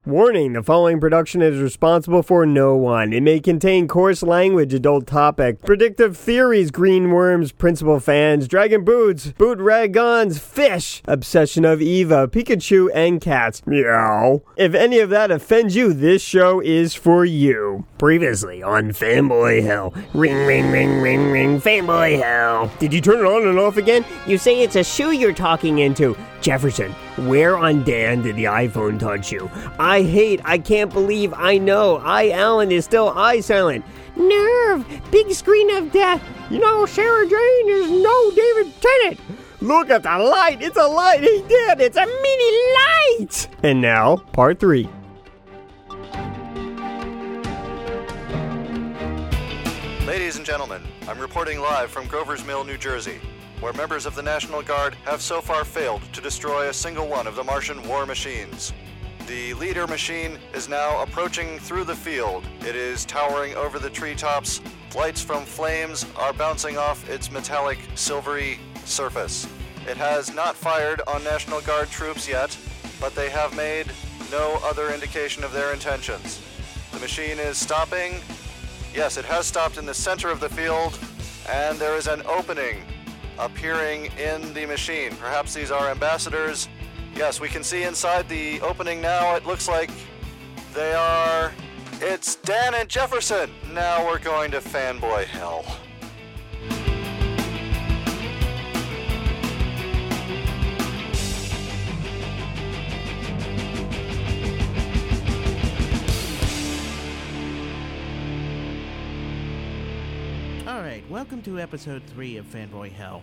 Warning, the following production is responsible for no one. It may contain coarse language, adult topic, predictive theories, green worms, principal fans, dragon boots, boot ragons, fish, obsession of Eva, Pikachu, and cats. Meow. If any of that offends you, this show is for you. Previously on Fanboy Hell. Ring, ring, ring, ring, ring, Fanboy Hell. Did you turn it on and off again? You say it's a shoe you're talking into. Jefferson, where on Dan did the iPhone touch you? I can't believe, I know, Alan is still silent. Nerve, big screen of death. You know, Sarah Jane is no David Tennant. Look at the light, it's a light, he did, it's a mini light. And now, part 3. Ladies and gentlemen, I'm reporting live from Grover's Mill, New Jersey, where members of the National Guard have so far failed to destroy a single one of the Martian war machines. The leader machine is now approaching through the field. It is towering over the treetops. Lights from flames are bouncing off its metallic, silvery surface. It has not fired on National Guard troops yet, but they have made no other indication of their intentions. The machine is stopping. Yes, it has stopped in the center of the field, and there is an opening appearing in the machine. Perhaps these are ambassadors. Yes, we can see inside the opening now. It looks like they are... It's Dan and Jefferson. Now we're going to Fanboy Hell. Alright, welcome to episode 3 of Fanboy Hell.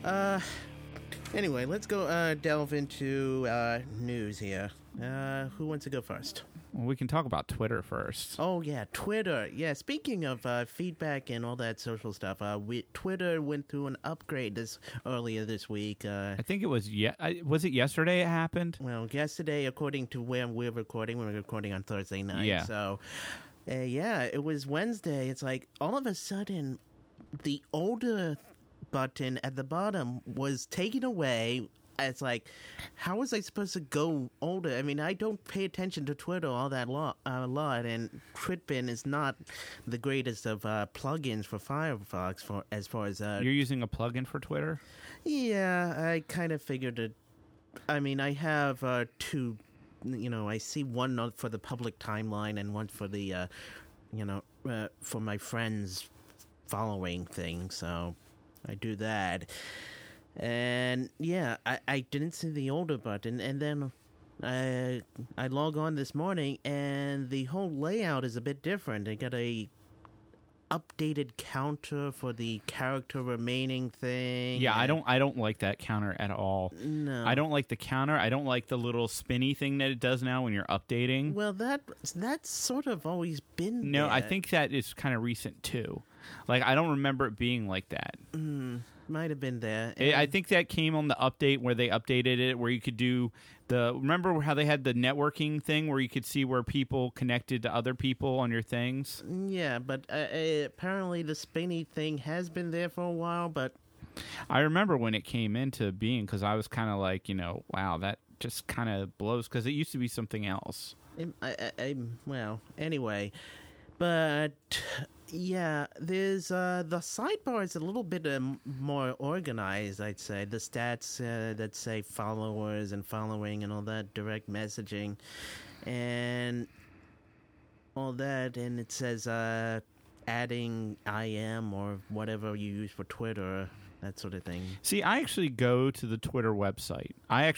Anyway, let's go delve into news here. Who wants to go first? Well, we can talk about Twitter first. Oh, yeah, Twitter. Yeah, speaking of feedback and all that social stuff, Twitter went through an upgrade earlier this week. I think it was, was it yesterday it happened? Well, yesterday, according to where we're recording on Thursday night. Yeah. So, yeah, it was Wednesday. It's like, all of a sudden, the older button at the bottom was taken away. It's like, how was I supposed to go older? I mean, I don't pay attention to Twitter all that lot, and TwitBin is not the greatest of plugins for Firefox as far as... You're using a plugin for Twitter? Yeah, I kind of figured it. I mean, I have two, I see one for the public timeline and one for the, for my friends following thing, so I do that. And yeah, I didn't see the older button, and then I log on this morning, and the whole layout is a bit different. I got a updated counter for the character remaining thing. Yeah, I don't like that counter at all. No. I don't like the counter. I don't like the little spinny thing that it does now when you're updating. Well, that's sort of always been No, there. I think that is kind of recent too. Like, I don't remember it being like that. Might have been there. I think that came on the update where they updated it, where you could do remember how they had the networking thing where you could see where people connected to other people on your things? Yeah, but apparently the spinny thing has been there for a while, but... I remember when it came into being, because I was kind of like, wow, that just kind of blows, because it used to be something else. Well, anyway, but... Yeah, there's the sidebar is a little bit more organized, I'd say. The stats that say followers and following and all that, direct messaging and all that, and it says adding IM or whatever you use for Twitter, that sort of thing. See, I actually go to the Twitter website.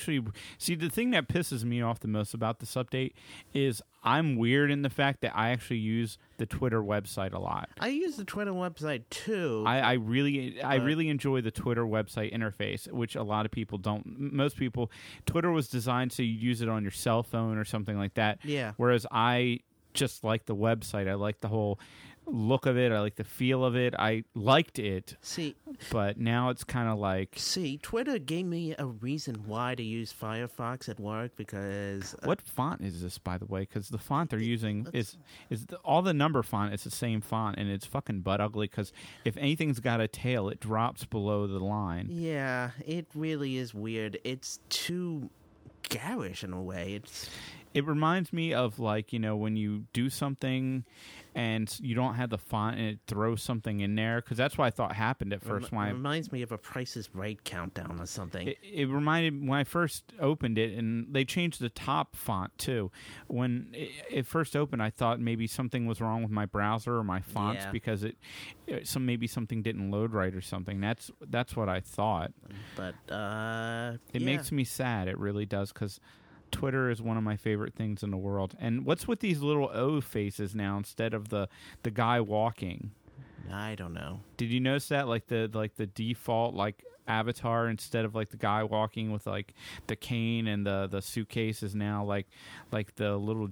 The thing that pisses me off the most about this update is I'm weird in the fact that I actually use the Twitter website a lot. I use the Twitter website too. I really enjoy the Twitter website interface, which a lot of people don't. Most people, Twitter was designed so you use it on your cell phone or something like that. Yeah. Whereas I just like the website. I like the whole look of it. I like the feel of it. I liked it. See, but now it's kind of like... See, Twitter gave me a reason why to use Firefox at work, because... What font is this, by the way? Because the font they're using all the number font is the same font, and it's fucking butt ugly, because if anything's got a tail, it drops below the line. Yeah, it really is weird. It's too garish in a way. It reminds me of, like, you know, when you do something and you don't have the font and it throws something in there, because that's what I thought happened at first. When reminds me of a Price is Right countdown or something. It reminded, when I first opened it, and they changed the top font too. When it first opened, I thought maybe something was wrong with my browser or my fonts, because maybe something didn't load right or something. That's what I thought. But it makes me sad. It really does, because Twitter is one of my favorite things in the world. And what's with these little O faces now instead of the guy walking? I don't know. Did you notice that, like the default like avatar, instead of like the guy walking with like the cane and the suitcase, is now like the little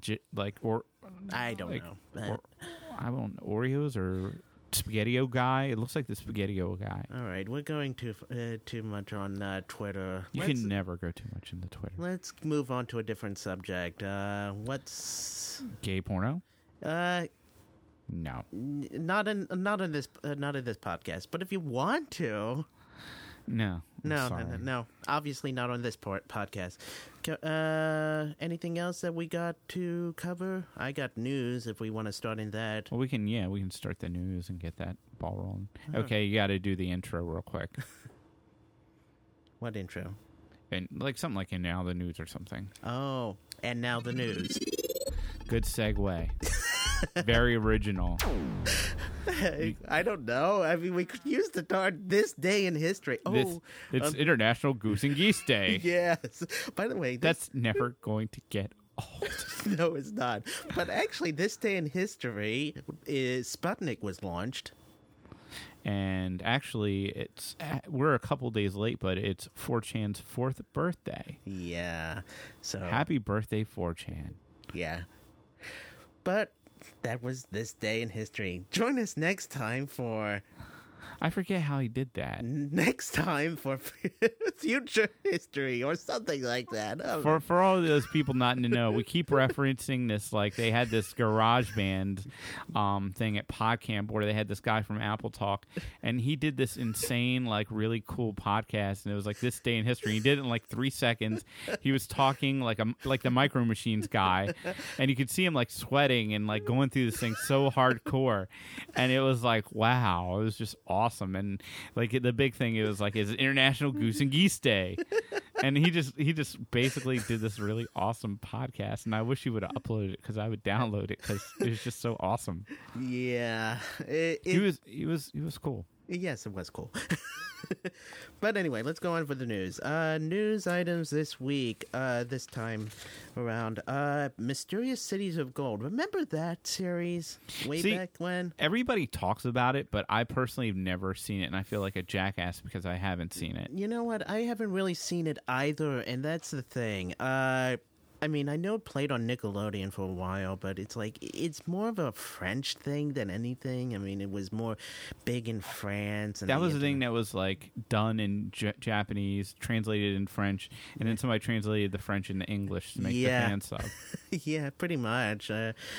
I don't know. I don't know, Oreos or Spaghetti-O guy. It looks like the Spaghetti-O guy. All right, we're going too much on Twitter. You can never go too much into Twitter. Let's move on to a different subject. What's gay porno? No, not in this podcast. But if you want to, no. Obviously not on this podcast. Anything else that we got to cover? I got news if we want to start in that. Well, we can start the news and get that ball rolling. Okay, you got to do the intro real quick. What intro? And like something like "And Now the News" or something. Oh, and now the news. Good segue. Very original. I don't know. I mean, we could use the term "this day in history." It's International Goose and Geese Day. Yes. By the way, that's never going to get old. No, it's not. But actually, this day in history is Sputnik was launched. And actually, we're a couple days late, but it's 4chan's 4th birthday. Yeah. So happy birthday, 4chan. Yeah. But that was this day in history. Join us next time for... I forget how he did that. Next time for future history or something like that. For all of those people not to know, we keep referencing this, like they had this garage band thing at PodCamp where they had this guy from Apple Talk, and he did this insane, like really cool podcast, and it was like this day in history. He did it in like 3 seconds. He was talking like the Micro Machines guy, and you could see him like sweating and like going through this thing so hardcore, and it was like, wow, it was just awesome. And like the big thing, it was like, it's International Goose and Geese Day, and he just basically did this really awesome podcast. And I wish he would have uploaded it, because I would download it, because it was just so awesome. Yeah, he was cool. Yes, it was cool. But anyway, let's go on for the news. News items this week, this time around. Mysterious Cities of Gold. Remember that series back when? Everybody talks about it, but I personally have never seen it, and I feel like a jackass because I haven't seen it. You know what? I haven't really seen it either, and that's the thing. I mean, I know it played on Nickelodeon for a while, but it's like, it's more of a French thing than anything. I mean, it was more big in France. And that was the thing that was like done in Japanese, translated in French, and then somebody translated the French into English to make the fan sub. Yeah, pretty much.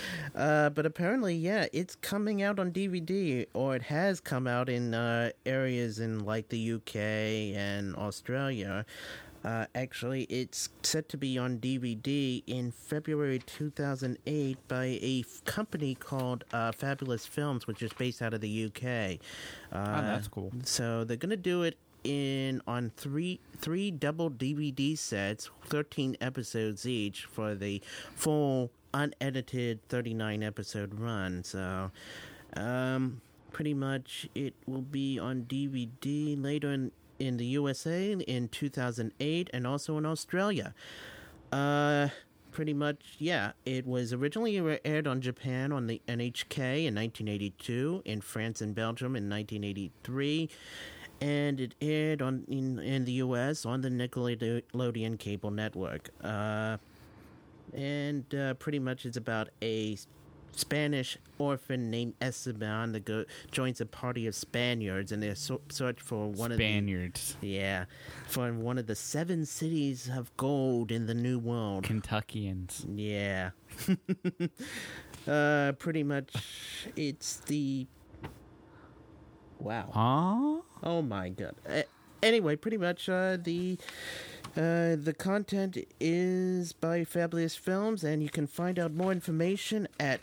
But apparently, it's coming out on DVD, or it has come out in areas in like the UK and Australia. Actually, it's set to be on DVD in February 2008 by a company called Fabulous Films, which is based out of the UK. That's cool. So they're going to do it on three double DVD sets, 13 episodes each, for the full unedited 39 episode run. So pretty much it will be on DVD later in the USA in 2008 and also in Australia. Pretty much, it was originally aired on Japan on the NHK in 1982, in France and Belgium in 1983, and it aired in the US on the Nickelodeon cable network. And pretty much it's about a Spanish orphan named Esteban that joins a party of Spaniards in their search for one of the 7 cities of gold in the New World. Kentuckians. Yeah. Pretty much, it's the... Wow. Huh? Oh my god. Anyway, pretty much the The content is by Fabulous Films, and you can find out more information at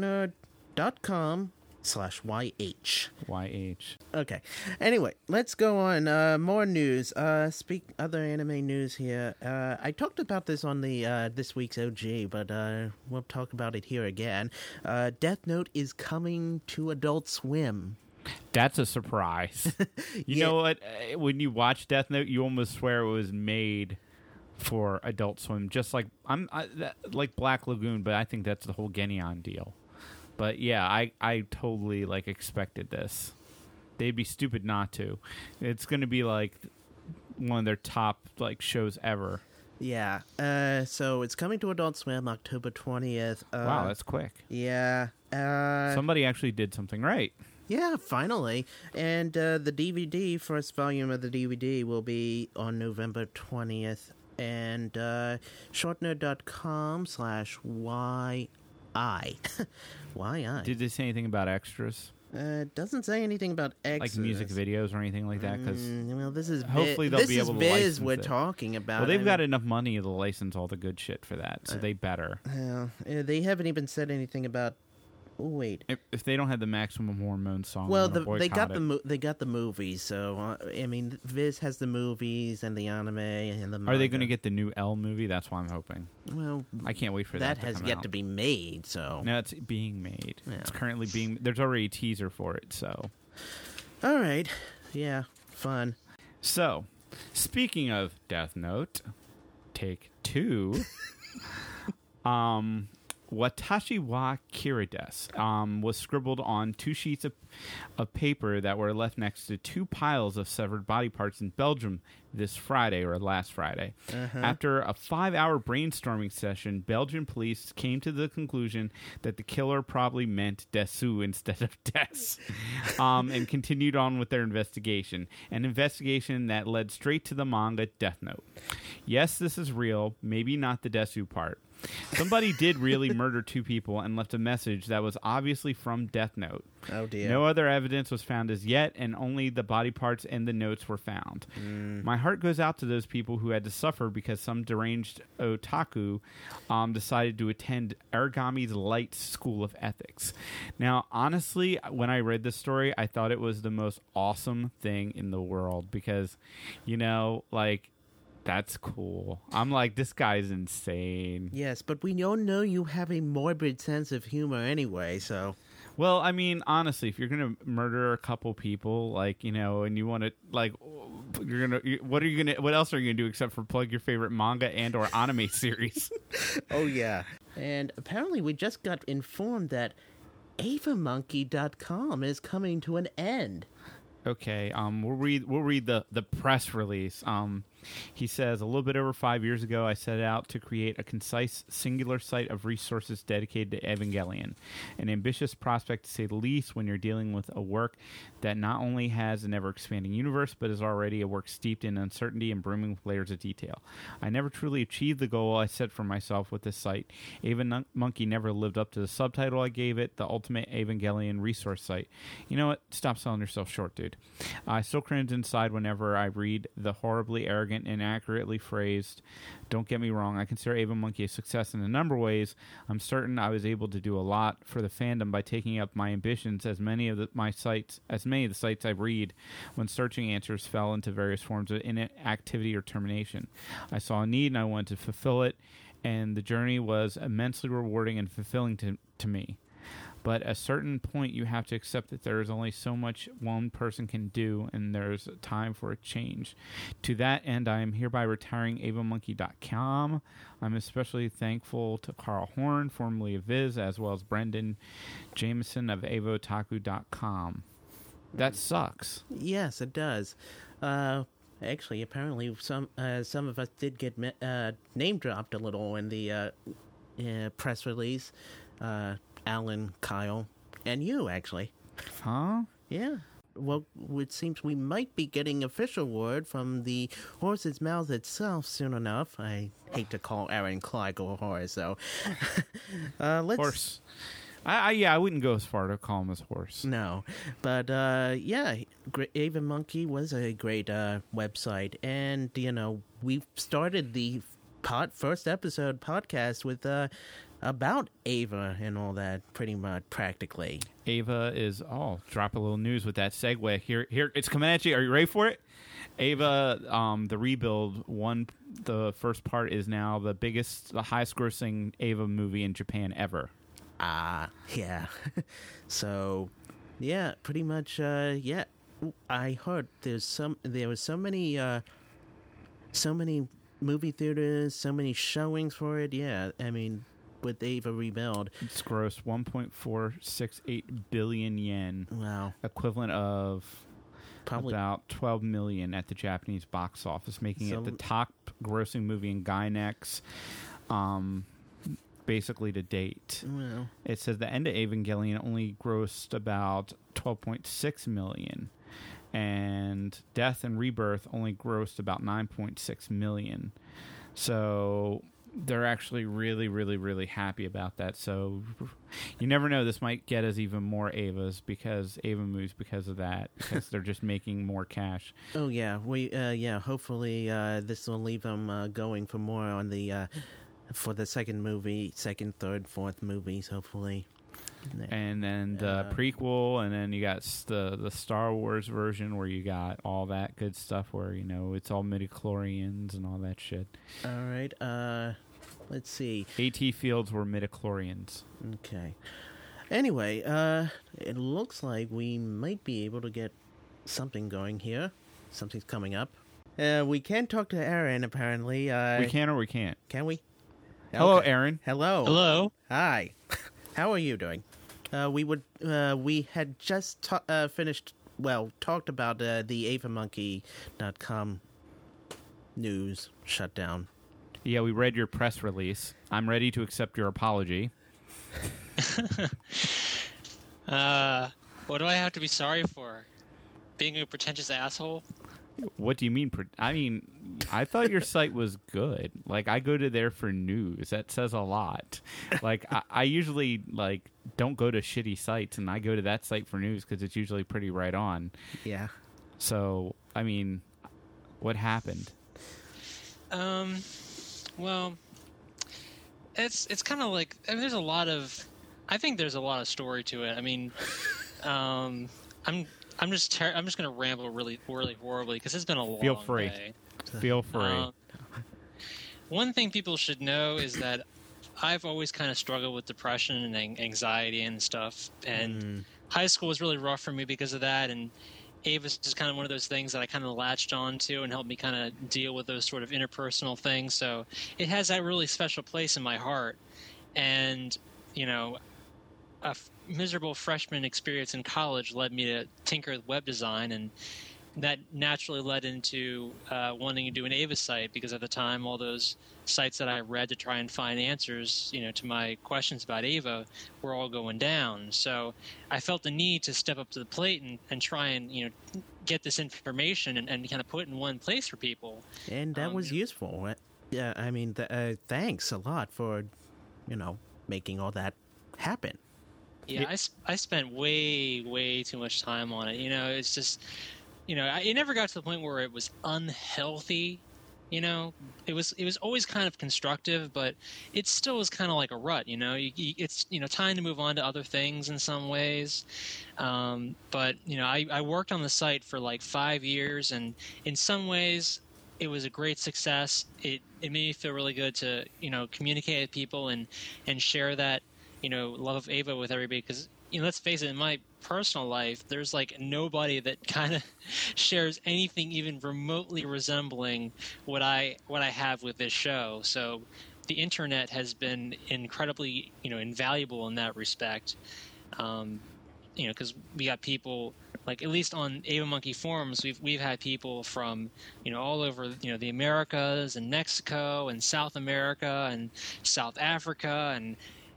shortnerd.com/YH. YH. Okay. Anyway, let's go on. More news. Other anime news here. I talked about this on the this week's OG, but we'll talk about it here again. Death Note is coming to Adult Swim. That's a surprise. You know what? When you watch Death Note, you almost swear it was made for Adult Swim. Just like like Black Lagoon, but I think that's the whole Genyon deal. But yeah, I totally like expected this. They'd be stupid not to. It's going to be like one of their top like shows ever. Yeah. So it's coming to Adult Swim October 20th. Wow, that's quick. Yeah. Somebody actually did something right. Yeah, finally. And the DVD, first volume of the DVD, will be on November 20th. And shortnerd.com/YI. YI. Did they say anything about extras? Doesn't say anything about extras. Like music videos or anything like that? Because well, this is hopefully they'll be able to license we're it. talking about. Well, they've got enough money to license all the good shit for that, so they better. They haven't even said anything about. Oh wait! If they don't have the Maximum Hormone song, well, I'm gonna they got boycott they got the movies. So I mean, Viz has the movies and the anime and the. Manga. Are they going to get the new L movie? That's what I'm hoping. Well, I can't wait for that. That has yet to be made. So no, it's being made. Yeah. It's currently being. There's already a teaser for it. So, all right, yeah, fun. So, speaking of Death Note, take 2. Watashi wa Kirides was scribbled on 2 sheets of paper that were left next to 2 piles of severed body parts in Belgium this Friday, or last Friday. After a 5-hour brainstorming session, Belgian police came to the conclusion that the killer probably meant Desu instead of Des, and continued on with their investigation. An investigation that led straight to the manga Death Note. Yes, this is real, maybe not the Desu part. Somebody did really murder 2 people and left a message that was obviously from Death Note. Oh dear. No other evidence was found as yet, and only the body parts and the notes were found. My heart goes out to those people who had to suffer because some deranged otaku decided to attend Aragami's Light School of Ethics. Now, honestly, when I read this story, I thought it was the most awesome thing in the world because, you know, like, that's cool. I'm like, this guy's insane. Yes, but we all know you have a morbid sense of humor anyway, so. Well, I mean, honestly, if you're going to murder a couple people, like, you know, and you want to, like, what else are you going to do except for plug your favorite manga and or anime series? Oh, yeah. And apparently we just got informed that avamonkey.com is coming to an end. Okay, we'll read the press release. He says, a little bit over 5 years ago, I set out to create a concise, singular site of resources dedicated to Evangelion. An ambitious prospect, to say the least, when you're dealing with a work that not only has an ever-expanding universe, but is already a work steeped in uncertainty and brimming with layers of detail. I never truly achieved the goal I set for myself with this site. Monkey never lived up to the subtitle I gave it, the Ultimate Evangelion Resource Site. You know what? Stop selling yourself short, dude. I still cringe inside whenever I read the horribly arrogant and accurately phrased. Don't get me wrong, I consider AvaMonkey a success in a number of ways. I'm certain I was able to do a lot for the fandom by taking up my ambitions, as many of the sites I read when searching answers fell into various forms of inactivity or termination. I saw a need and I wanted to fulfill it, and the journey was immensely rewarding and fulfilling to me. But at a certain point, you have to accept that there is only so much one person can do, and there's a time for a change. To that end, I am hereby retiring avamonkey.com. I'm especially thankful to Carl Horn, formerly of Viz, as well as Brendan Jameson of avotaku.com. That sucks. Yes, it does. Actually, apparently, some of us did get name dropped a little in the press release. Alan, Kyle, and you, actually. Huh? Yeah. Well, it seems we might be getting official word from the horse's mouth itself soon enough. I hate to call Aaron Kleigel a horse, so... Horse. I wouldn't go as far to call him his horse. No, but yeah, Ava Monkey was a great website, and we started the first episode podcast with about Ava and all that, pretty much practically. Ava is drop a little news with that segue here. It's coming at you. Are you ready for it? Ava, the rebuild the first part is now the highest grossing Ava movie in Japan ever. Yeah. So, yeah, pretty much. Yeah, I heard there was so many movie theaters, so many showings for it. Yeah, I mean, with Ava Rebuild, it's grossed 1.468 billion yen. Wow, equivalent of probably about 12 million at the Japanese box office, making it the top grossing movie in Gainax. Basically to date. Well, it says the end of Evangelion only grossed about 12.6 million, and Death and Rebirth only grossed about 9.6 million. So they're actually really, really, really happy about that. So you never know, this might get us even more Ava movies because of that, because they're just making more cash. Oh yeah, hopefully this will leave them going for more on the for the second, third, fourth movies, hopefully. And then the prequel, and then you got the Star Wars version where you got all that good stuff where, it's all midichlorians and all that shit. All right, let's see. AT Fields were midichlorians. Okay. Anyway, it looks like we might be able to get something going here. Something's coming up. We can talk to Aaron, apparently. We can or we can't. Can we? Hello, okay. Aaron. Hello. Hello. Hi. How are you doing? We had just talked about the AvaMonkey.com news shutdown. Yeah, we read your press release. I'm ready to accept your apology. What do I have to be sorry for? Being a pretentious asshole? What do you mean? I thought your site was good. Like, I go to there for news. That says a lot. Like, I usually, don't go to shitty sites, and I go to that site for news because it's usually pretty right on. Yeah. So, what happened? Well, it's kind of like, there's a lot of, I think there's a lot of story to it. I'm just going to ramble really, really horribly because it's been a long Feel free. day. Feel free. One thing people should know is that I've always kind of struggled with depression and anxiety and stuff. And high school was really rough for me because of that. And Ava's just kind of one of those things that I kind of latched on to and helped me kind of deal with those sort of interpersonal things. So it has that really special place in my heart. And, a miserable freshman experience in college led me to tinker with web design, and that naturally led into wanting to do an Ava site, because at the time all those sites that I read to try and find answers to my questions about Ava were all going down. So I felt the need to step up to the plate and try and get this information and kind of put it in one place for people. And that was useful. Yeah, thanks a lot for making all that happen. Yeah, I spent way too much time on it. It's just, it never got to the point where it was unhealthy. It was always kind of constructive, but it still was kind of like a rut. It's time to move on to other things in some ways. But I worked on the site for like 5 years, and in some ways it was a great success. It made me feel really good to communicate with people and share that love of Ava with everybody, because let's face it, in my personal life there's like nobody that kind of shares anything even remotely resembling what I have with this show. So the internet has been incredibly invaluable in that respect, because we got people, like, at least on Ava Monkey forums, we've had people from all over the Americas and Mexico and South America and South Africa and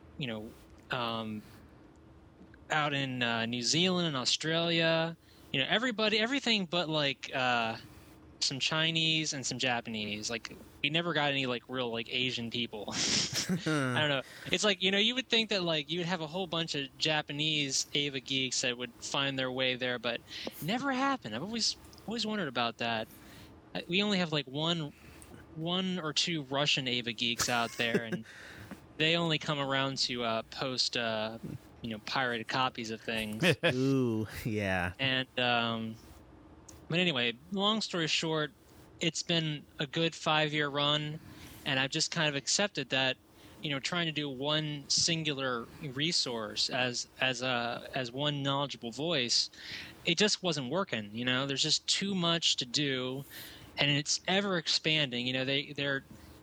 out in New Zealand and Australia, everything but like some Chinese and some Japanese. Like, we never got any like real like Asian people. I don't know. It's like, you would think that like you would have a whole bunch of Japanese Ava geeks that would find their way there, but it never happened. I've always wondered about that. We only have like one or two Russian Ava geeks out there, and they only come around to post pirated copies of things. Ooh, yeah. And but anyway, long story short, it's been a good 5-year run, and I've just kind of accepted that, trying to do one singular resource as one knowledgeable voice, it just wasn't working. There's just too much to do, and it's ever expanding. They're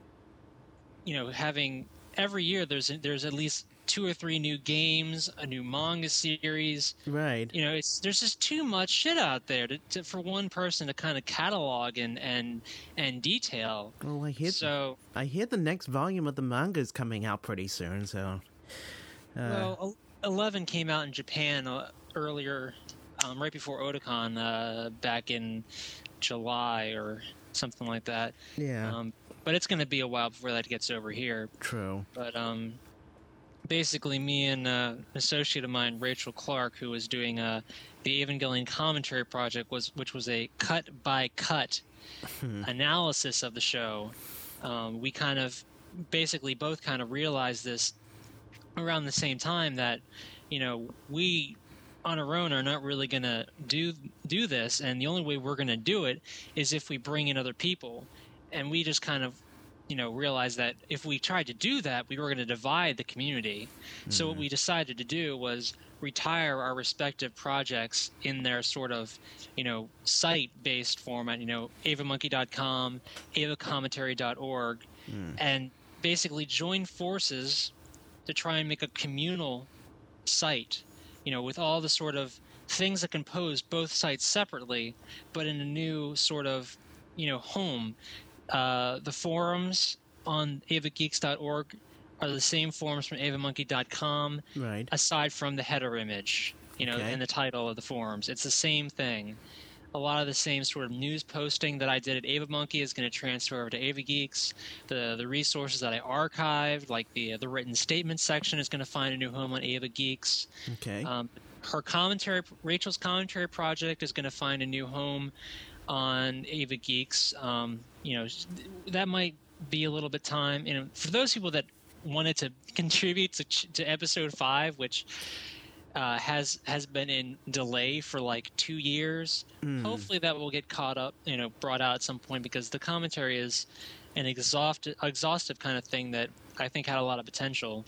having every year there's at least 2 or 3 new games, a new manga series. Right. There's just too much shit out there for one person to kind of catalog and detail. Well, I hear the next volume of the manga is coming out pretty soon. So, well, 11 came out in Japan earlier, right before Otakon, back in July or something like that. Yeah. But it's going to be a while before that gets over here. True. But basically, me and an associate of mine, Rachel Clark, who was doing the Evangelion commentary project, which was a cut-by-cut analysis of the show. We kind of basically both kind of realized this around the same time that, we on our own are not really going to do this, and the only way we're going to do it is if we bring in other people. And we just kind of realized that if we tried to do that, we were going to divide the community. So what we decided to do was retire our respective projects in their sort of, site-based format, avamonkey.com, avacommentary.org, and basically join forces to try and make a communal site, with all the sort of things that compose both sites separately, but in a new sort of, home. The forums on avageeks.org are the same forums from avamonkey.com, right, aside from the header image, and the title of the forums. It's the same thing. A lot of the same sort of news posting that I did at AvaMonkey is going to transfer over to AvaGeeks. The resources that I archived, like the written statement section, is going to find a new home on AvaGeeks. Okay. Rachel's commentary project is going to find a new home on AvaGeeks. That might be a little bit time. For those people that wanted to contribute to episode 5, which has been in delay for like 2 years, hopefully that will get caught up, brought out at some point, because the commentary is an exhaustive kind of thing that I think had a lot of potential.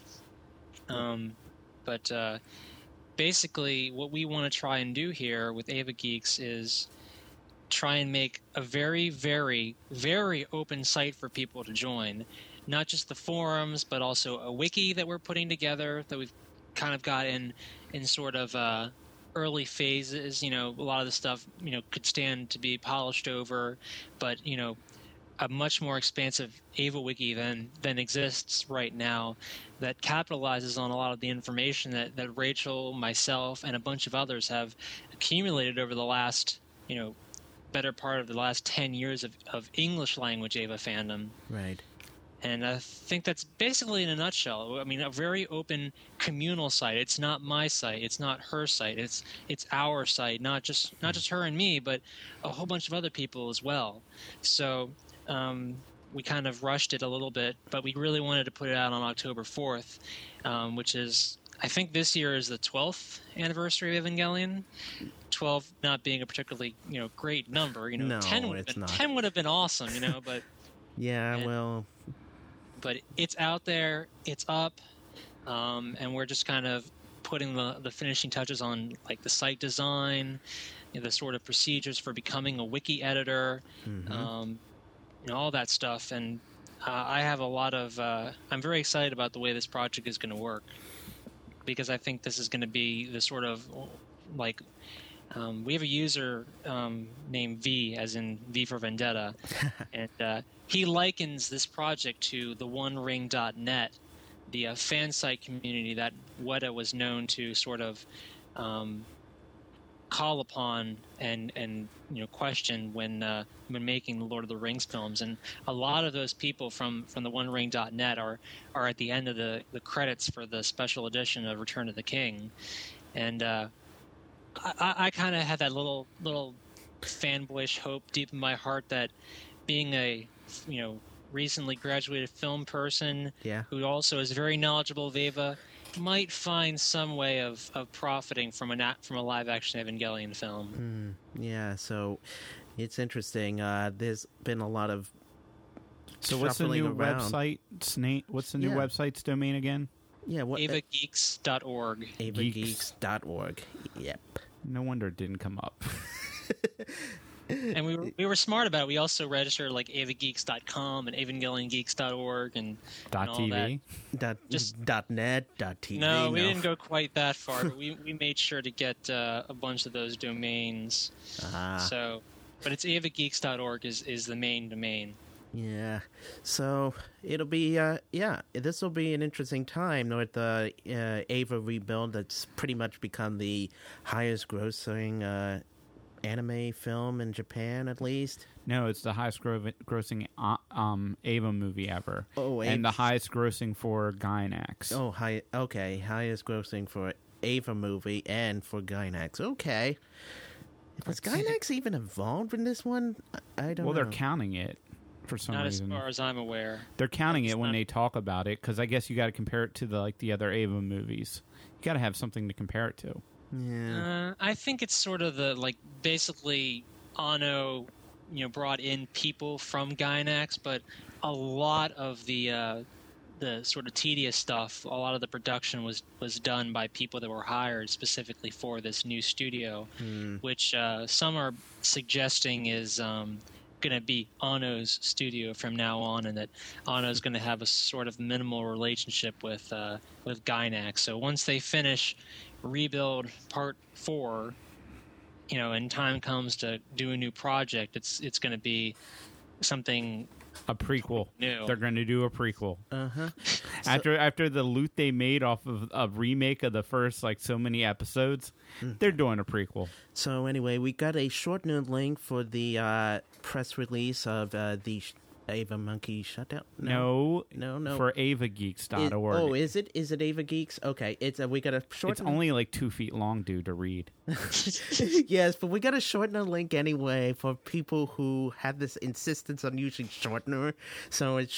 But basically, what we want to try and do here with AvaGeeks is try and make a very, very, very open site for people to join. Not just the forums, but also a wiki that we're putting together that we've kind of got in sort of early phases. A lot of the stuff, could stand to be polished over, but, a much more expansive Ava wiki than exists right now that capitalizes on a lot of the information that Rachel, myself, and a bunch of others have accumulated over the last, better part of the last 10 years of English language Ava fandom. Right. And I think that's basically in a nutshell. I mean, a very open communal site. It's not my site. It's not her site. It's our site. Not just her and me, but a whole bunch of other people as well. So we kind of rushed it a little bit, but we really wanted to put it out on October 4th, which is, I think this year is the 12th anniversary of Evangelion. 12 not being a particularly great number. No, 10 would have been awesome. But yeah, but it's out there, it's up, and we're just kind of putting the finishing touches on, like, the site design, the sort of procedures for becoming a wiki editor, all that stuff. And I have a lot of I'm very excited about the way this project is going to work, because I think this is going to be the sort of, like, we have a user named V, as in V for Vendetta, and he likens this project to the OneRing.net, the fan site community that Weta was known to sort of call upon and question when making the Lord of the Rings films, and a lot of those people from the OneRing.net are at the end of the credits for the special edition of Return of the King, and I kind of had that little fanboyish hope deep in my heart that being a recently graduated film person who also is very knowledgeable of Eva might find some way of profiting from a live action Evangelion film. Yeah, so it's interesting. There's been a lot of So what's the new website? Snake? What's the new website's domain again? Yeah, what AvaGeeks.org. AvaGeeks.org. Yep. No wonder it didn't come up. And we were smart about it. We also registered like avageeks.com and evangeliongeeks.org and .tv. .net, .tv. No, we didn't go quite that far. But we made sure to get a bunch of those domains. So, but it's avageeks.org is the main domain. Yeah, so it'll be this will be an interesting time with the Ava rebuild. That's pretty much become the highest grossing anime film in Japan, at least. No, it's the highest grossing Ava movie ever. Oh, and the highest grossing for Gainax. Oh, highest grossing for Ava movie and for Gainax. Okay, was Gainax even involved in this one? I don't know. Well, they're counting it. For some reason. Not as far as I'm aware. They're counting it when they talk about it, because I guess you got to compare it to the other Ava movies. You got to have something to compare it to. Yeah. I think it's sort of basically Anno, brought in people from Gainax, but a lot of the sort of tedious stuff, a lot of the production was done by people that were hired specifically for this new studio, which some are suggesting is going to be Anno's studio from now on, and that Anno's going to have a sort of minimal relationship with Gainax. So once they finish Rebuild Part 4, and time comes to do a new project, it's going to be something. A prequel. New. They're going to do a prequel. Uh-huh. After the loot they made off of a remake of the first so many episodes, they're doing a prequel. So anyway, we got a short note link for the press release of the Ava Monkey Shutdown. No. For avageeks.org. Is it? Is it Ava Geeks? Okay, we got a short. It's only 2 feet long, dude, to read. Yes, but we got a shortener link anyway for people who have this insistence on using shortener. So it's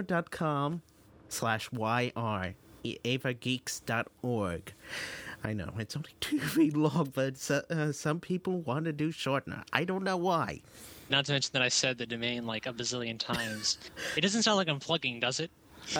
shortener.com/YR, avageeks.org. I know, it's only 2 feet long, but some people want to do shortener. I don't know why. Not to mention that I said the domain a bazillion times. It doesn't sound like I'm plugging, does it?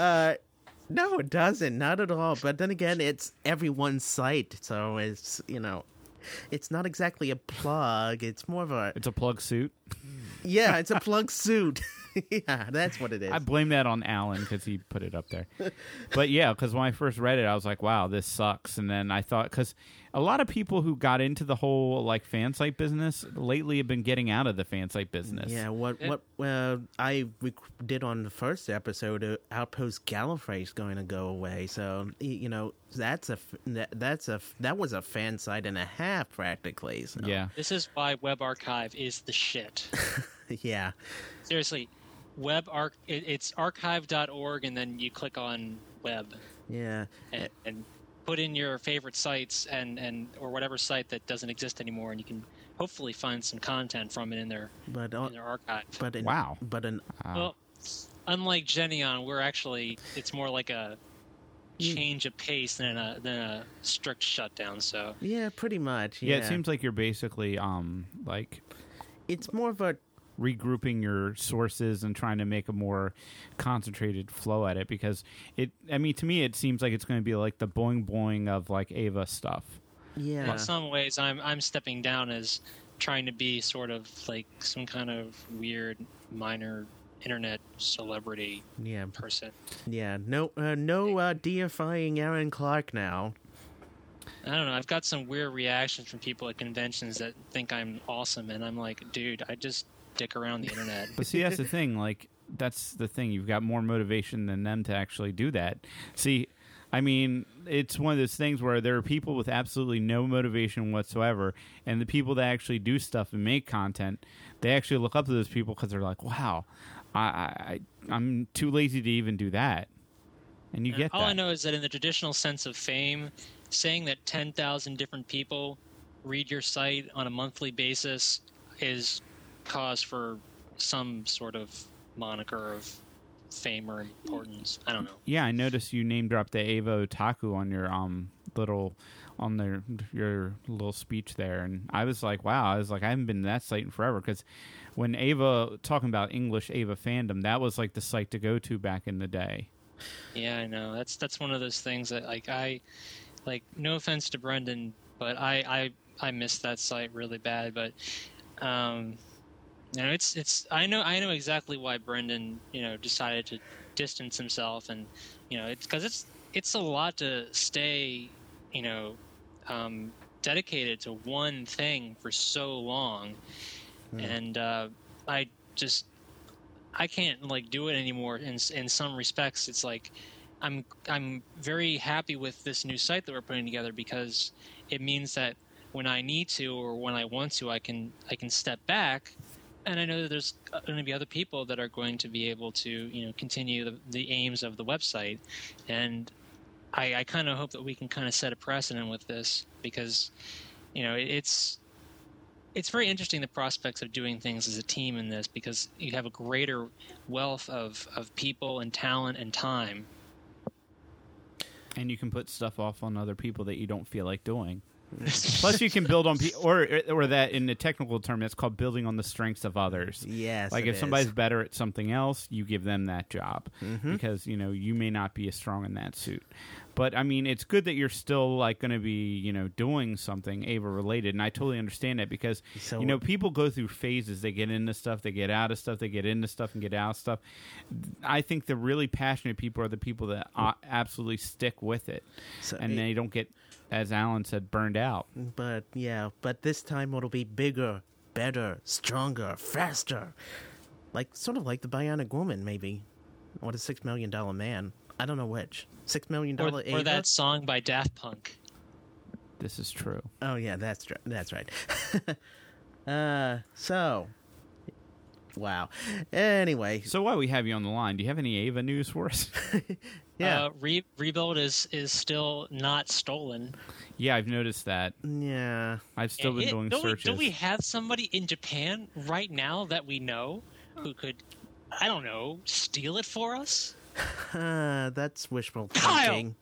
No, it doesn't. Not at all. But then again, it's everyone's site, so it's, it's not exactly a plug. It's more of a... It's a plug suit? Yeah, it's a plug suit. Yeah, that's what it is. I blame that on Alan because he put it up there. But yeah, because when I first read it, I was like, wow, this sucks. And then I thought, because a lot of people who got into the whole fan site business lately have been getting out of the fan site business. Yeah, what I did on the first episode, Outpost Gallifrey is going to go away. So, that was a fan site and a half practically. So. Yeah. This is why Web Archive is the shit. Yeah. Seriously, it's archive.org, and then you click on web. Yeah. And put in your favorite sites or whatever site that doesn't exist anymore, and you can hopefully find some content from it in their archive. Wow. Well, unlike Geneon, it's more like a change of pace than a strict shutdown. So yeah, pretty much. Yeah, it seems like you're basically it's more of a regrouping your sources and trying to make a more concentrated flow at it, because to me it seems like it's going to be like the boing of Ava stuff. Yeah. In some ways, I'm stepping down as trying to be sort of some kind of weird minor internet celebrity person. Yeah. No deifying Aaron Clark now. I don't know. I've got some weird reactions from people at conventions that think I'm awesome, and I'm like, dude, I just dick around the internet. But see, that's the thing. That's the thing. You've got more motivation than them to actually do that. See, I mean, it's one of those things where there are people with absolutely no motivation whatsoever, and the people that actually do stuff and make content, they actually look up to those people because they're like, wow, I'm too lazy to even do that. And you get all that. I know is that in the traditional sense of fame, saying that 10,000 different people read your site on a monthly basis is cause for some sort of moniker of fame or importance. I don't know. Yeah, I noticed you name dropped the Ava Otaku on your your little speech there, and I was like, wow. I was like, I haven't been to that site in forever, because when Ava, talking about English Ava fandom, that was like the site to go to back in the day. Yeah, I know. That's one of those things that no offense to Brendan, but I missed that site really bad. But it's I know exactly why Brendan decided to distance himself, and it's because it's a lot to stay dedicated to one thing for so long, and I can't do it anymore. In some respects, it's like I'm very happy with this new site that we're putting together, because it means that when I need to or when I want to, I can step back, and I know that there's going to be other people that are going to be able to continue the aims of the website, and I kind of hope that we can kind of set a precedent with this, because it's very interesting, the prospects of doing things as a team in this, because you have a greater wealth of people and talent and time. And you can put stuff off on other people that you don't feel like doing. Plus, you can build on or that in the technical term, that's called building on the strengths of others. Yes, like if somebody's better at something else, you give them that job, because you may not be as strong in that suit. But I mean, it's good that you're still going to be doing something Ava related, and I totally understand that, because people go through phases. They get into stuff, they get out of stuff, they get into stuff and get out of stuff. I think the really passionate people are the people that absolutely stick with it, and they don't get, as Alan said, burned out. But this time it'll be bigger, better, stronger, faster. Sort of like the Bionic Woman, maybe, or the $6 Million Man. I don't know which. $6 Million or that song by Daft Punk. This is true. Oh yeah, that's right. Wow. Anyway, so while we have you on the line, do you have any Ava news for us? Yeah. Rebuild is still not stolen. Yeah, I've noticed that. Yeah. I've still been doing searches. Don't we have somebody in Japan right now that we know who could, I don't know, steal it for us? That's wishful thinking.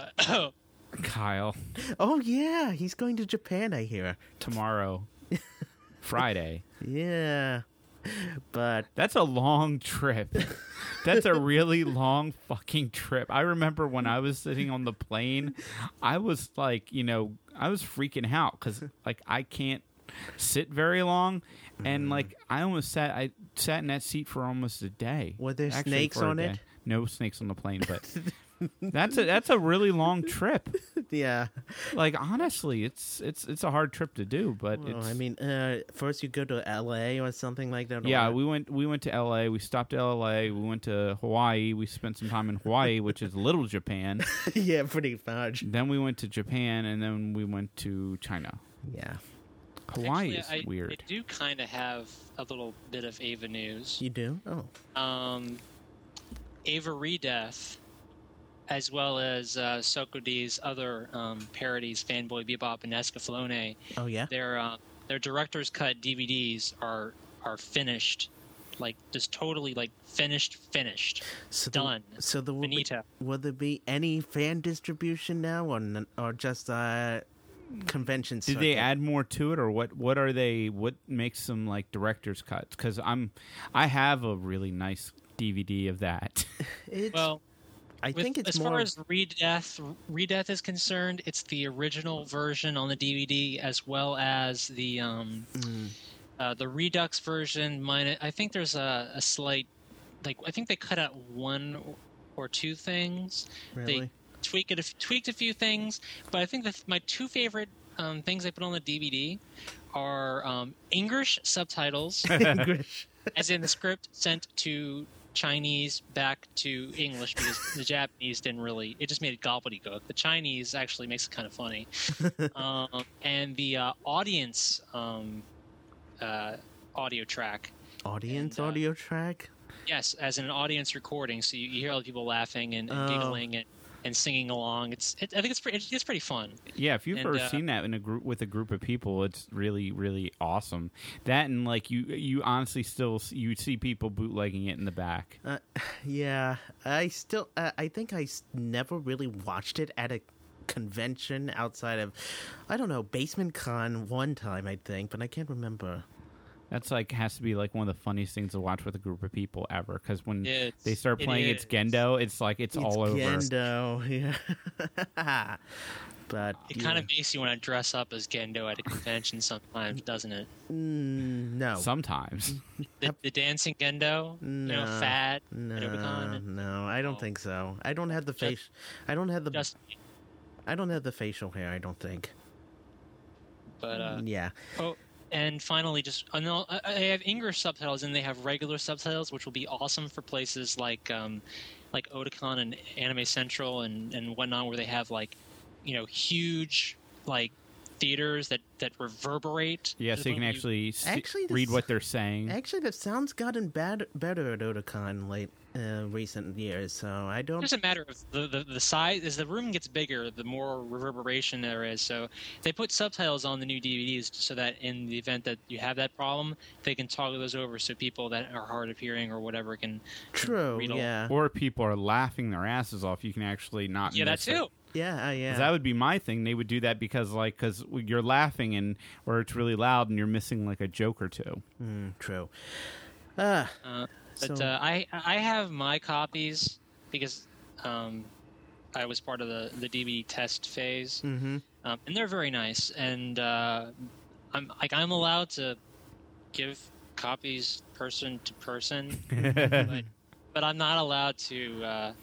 Kyle. Oh yeah, he's going to Japan, I hear. Tomorrow. Friday. Yeah. But that's a long trip. That's a really long fucking trip. I remember when I was sitting on the plane, I was I was freaking out, because I can't sit very long, and I sat in that seat for almost a day. Were there snakes on it? No snakes on the plane, but that's a really long trip. Yeah. Honestly, it's a hard trip to do, but first you go to LA or something like that. Yeah, we went to LA. We stopped at LA. We went to Hawaii. We spent some time in Hawaii, which is Little Japan. Yeah, pretty much. Then we went to Japan, and then we went to China. Yeah. Hawaii Actually, is weird. I do kind of have a little bit of Ava news. You do? Oh. Ava Redeath, as well as Sokode's other parodies, Fanboy Bebop and Escaflowne. Oh yeah. Their director's cut DVDs are finished, just totally finished, so done. Will there be any fan distribution now, or just convention? Did they add more to it, or what are they? What makes them director's cuts? Because I have a really nice DVD of that. I think it's as more... far as Redeath is concerned, it's the original version on the DVD, as well as the Redux version. I think there's a slight, I think they cut out one or two things. Really? They tweaked a few things, but I think that my two favorite things they put on the DVD are English subtitles, English, as in the script sent to Chinese back to English because the Japanese didn't really. It just made it gobbledygook. The Chinese actually makes it kind of funny, and the audience audio track. Audience And, audio track? Yes, as an audience recording, so you hear other people laughing and giggling and singing along. I think it's pretty fun. Yeah, if you've And, ever seen that in a group with a group of people, it's really, really awesome. That and like you honestly still you see people bootlegging it in the back. Yeah, I think I never really watched it at a convention outside of, I don't know, Basement Con one time, I think, but I can't remember. That's like has to be like one of the funniest things to watch with a group of people ever. Because when they start it playing is. It's Gendo, it's like it's all over. Gendo, yeah. But It kind of makes you want to dress up as Gendo at a convention sometimes, doesn't it? no. Sometimes. The dancing Gendo, fat, No, I don't think so. I don't have the face. I don't have the. Just, I don't have the facial hair. I don't think. but Yeah. Oh, and finally, I have English subtitles and they have regular subtitles, which will be awesome for places like Otakon and Anime Central and whatnot, where they have huge theaters that reverberate. Yeah, so you can actually Actually, read what they're saying. Actually, the sound's gotten better at Otakon recent years. So I don't. It's just a matter of the size. As the room gets bigger, the more reverberation there is. So they put subtitles on the new DVDs so that in the event that you have that problem, they can toggle those over so people that are hard of hearing or whatever can True. read Yeah. Or people are laughing their asses off. You can actually not Yeah, that miss it. too. Yeah. Yeah. 'Cause that would be my thing. They would do that because you're laughing or it's really loud and you're missing like a joke or two. True. But So- I have my copies because I was part of the DVD test phase, Mm-hmm. and they're very nice. And I'm allowed to give copies person to person, but I'm not allowed to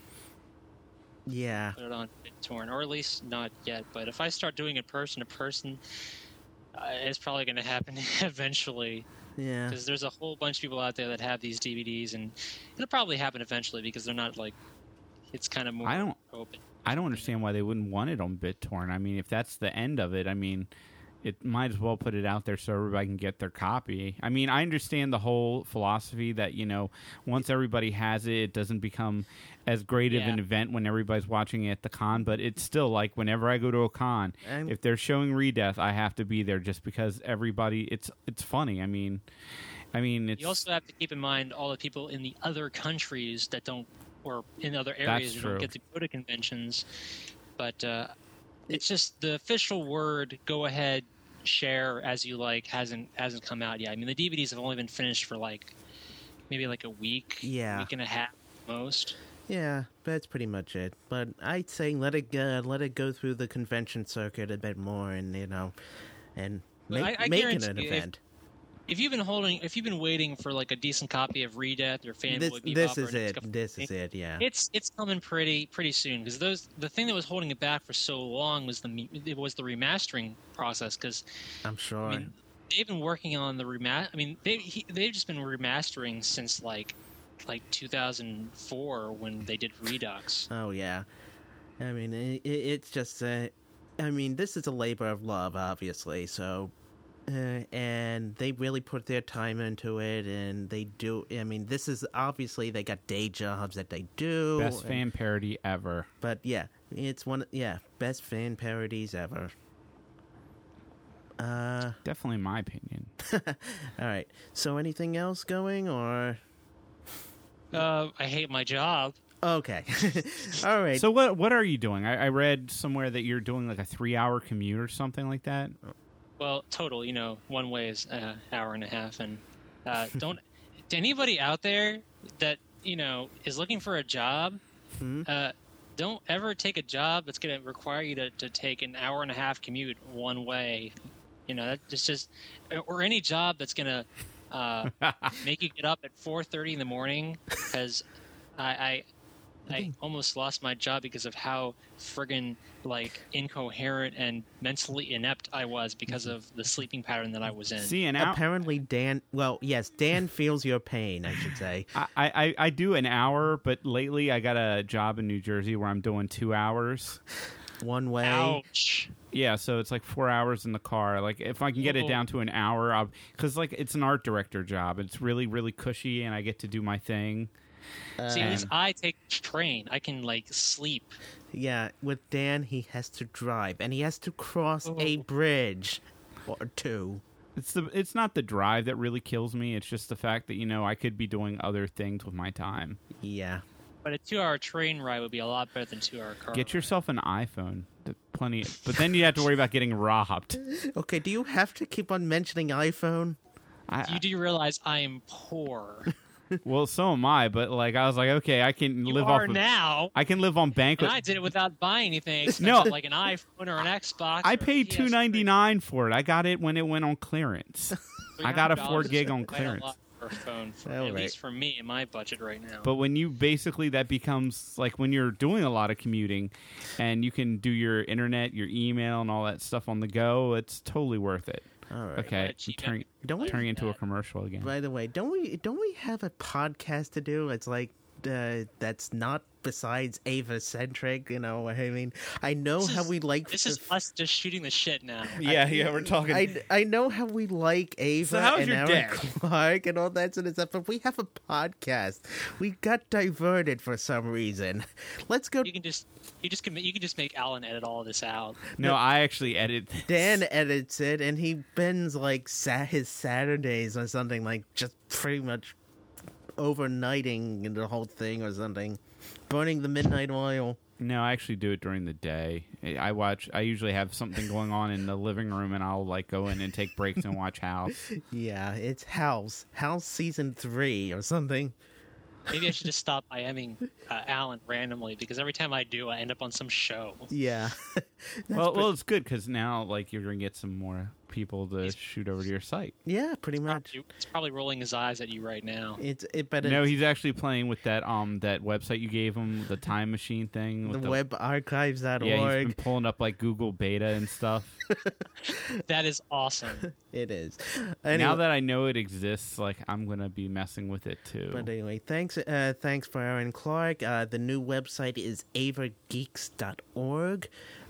Yeah. put it on BitTorrent, or at least not yet. But if I start doing it person to person, it's probably going to happen eventually. Yeah. Because there's a whole bunch of people out there that have these DVDs, and it'll probably happen eventually because they're not it's kind of more open. I don't understand why they wouldn't want it on BitTorrent. I mean, if that's the end of it, I mean, it might as well put it out there so everybody can get their copy. I mean, I understand the whole philosophy that, once everybody has it, it doesn't become as great of an event when everybody's watching it at the con, but it's still like whenever I go to a con, if they're showing Redeath, I have to be there just because everybody, it's funny. I mean, it's... You also have to keep in mind all the people in the other countries that don't, or in other areas that don't get to go to conventions. But it's just the official word, go ahead, share as you like, hasn't come out yet. I mean, the DVDs have only been finished for maybe a week, week and a half most. Yeah, that's pretty much it. But I'd say let it go through the convention circuit a bit more, and and make it an event. If you've been waiting for a decent copy of Redeath or Fanboy Bebop, this is it. This is it. Yeah, it's coming pretty soon because the thing that was holding it back for so long was the remastering process. Because I'm sure. I mean, they've been working on the remaster. I mean, they've just been remastering since like 2004 when they did Redux. Oh yeah, I mean it's just I mean this is a labor of love, obviously. So. And they really put their time into it, and they do. I mean, this is obviously they got day jobs that they do. Best fan parody ever. But yeah, it's best fan parodies ever. Definitely my opinion. All right. So anything else going or? I hate my job. Okay. All right. So what are you doing? I read somewhere that you're doing a 3-hour commute or something like that. Well, total, one way is an hour and a half, and to anybody out there that is looking for a job, don't ever take a job that's going to require you to take an hour and a half commute one way. That's just, or any job that's going to make you get up at 4:30 in the morning, because I almost lost my job because of how friggin' like incoherent and mentally inept I was because of the sleeping pattern that I was in. See, and Apparently, Dan. Well, yes, Dan feels your pain. I should say. I do an hour, but lately I got a job in New Jersey where I'm doing 2 hours. One way. Ouch. Yeah, so it's like 4 hours in the car. Like if I can get it down to an hour, because like it's an art director job. It's really, really cushy, and I get to do my thing. See, at least I take the train. I can like sleep. Yeah, with Dan, he has to drive, and he has to cross a bridge or two. It's not the drive that really kills me. It's just the fact that I could be doing other things with my time. Yeah. But a 2-hour train ride would be a lot better than a 2-hour car. Get yourself an iPhone. Plenty, but then you have to worry about getting robbed. Okay, do you have to keep on mentioning iPhone? You do realize I am poor. Well, so am I. But like, I was like, okay, I can You live are off. now. I can live on bank. And I did it without buying anything expensive, No. like an iPhone or an Xbox. I or a paid PS3. $2.99 for it. I got it when it went on clearance. I got a 4 $300 gig on is quite a clearance. lot for a phone, All at right. least for me in my budget right now. But when you basically, that becomes like when you're doing a lot of commuting and you can do your internet, your email, and all that stuff on the go, it's totally worth it. All right. Okay, Achievement. turning into a commercial again. By the way, don't we have a podcast to do? It's like that's not besides Ava centric. I mean, I know how we like. This is us just shooting the shit now. Yeah, we're talking. I know how we like Ava So how's and your Aaron day? Clark and all that sort of stuff, but we have a podcast. We got diverted for some reason. Let's go. You can just make Alan edit all of this out. No, I actually edit this. Dan edits it, and he bends like his Saturdays or something, like just pretty much overnighting the whole thing or something, burning the midnight oil. No, I actually do it during the day. I usually have something going on in the living room, and I'll like go in and take breaks and watch House. Yeah, it's House season 3 or something. Maybe I should just stop IMing Alan randomly, because every time I do, I end up on some show. Yeah. Well, it's good because now like you're gonna get some more people to shoot over to your site. Yeah, pretty much. He's probably rolling his eyes at you right now. No, he's actually playing with that that website you gave him, the time machine thing. the With webarchives.org. Yeah, he's been pulling up like Google Beta and stuff. That is awesome. It is. Now Anyway, that I know it exists, like I'm gonna be messing with it too. but anyway, thanks for Aaron Clark. The new website is avageeks.org.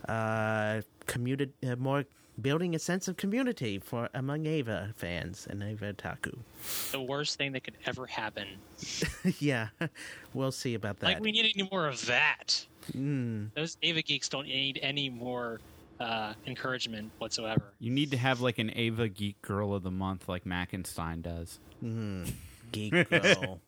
More building a sense of community among Ava fans and Ava Otaku. The worst thing that could ever happen. Yeah, we'll see about that. Like, we need any more of that. Those Ava geeks don't need any more encouragement whatsoever. You need to have like an Ava Geek Girl of the Month, like Mackenstein does. Geek girl.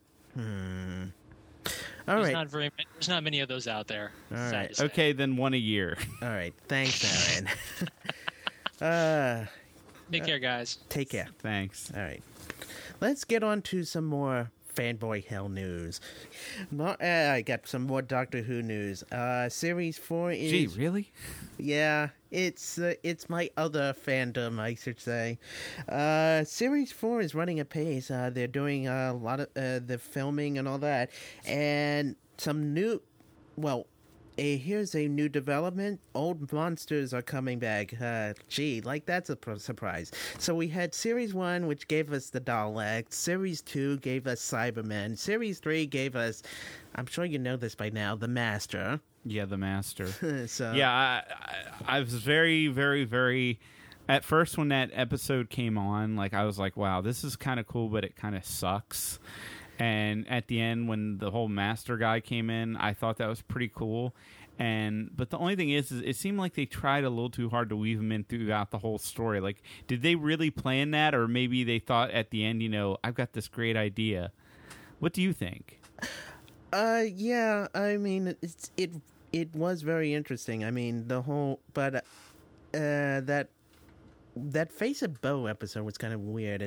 All right. There's not many of those out there. All sad right. to say. Okay, then one a year. All right. Thanks, Aaron. Take care, guys. Take care. Thanks. All right. Let's get on to some more fanboy hell news. I got some more Doctor Who news. Series 4 is... Gee, really? Yeah, it's my other fandom, I should say. Series 4 is running apace. They're doing a lot of the filming and all that. And some new... Well, here's a new development. Old monsters are coming back. That's a surprise. So we had Series 1, which gave us the Daleks. Series 2 gave us Cybermen. Series 3 gave us, I'm sure you know this by now, The Master. Yeah, the Master. So Yeah, I was very, very, very... At first, when that episode came on, like I was like, wow, this is kind of cool, but it kind of sucks. And at the end, when the whole Master guy came in, I thought that was pretty cool. But the only thing is it seemed like they tried a little too hard to weave him in throughout the whole story. Like, did they really plan that, or maybe they thought at the end, I've got this great idea? What do you think? Yeah, I mean, it was very interesting. I mean, the whole, but that Face of Bo episode was kind of weird.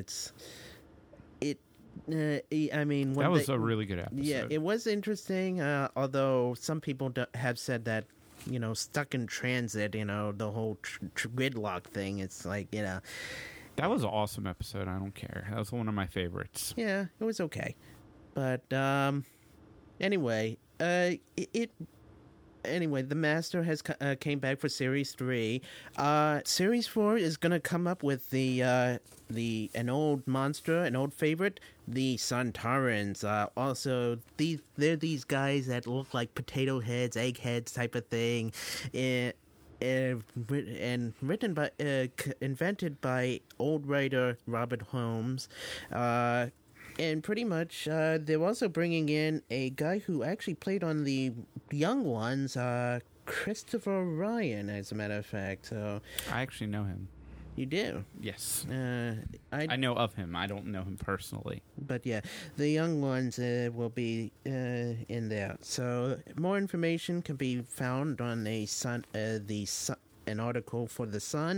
I mean, That was a really good episode. Yeah, it was interesting. Although some people have said that, stuck in transit, the whole gridlock thing. It's like, That was an awesome episode. I don't care. That was one of my favorites. yeah, it was okay. But anyway, Anyway, the Master has came back for Series 3. Series 4 is going to come up with an old monster, an old favorite, the Suntarans. Also, they're these guys that look like potato heads, egg heads type of thing. And written by, invented by old writer Robert Holmes. And pretty much, they're also bringing in a guy who actually played on the young ones, Christopher Ryan, as a matter of fact. So I actually know him. You do? Yes. I know of him. I don't know him personally. But yeah, the young ones will be in there. So more information can be found on an article for The Sun,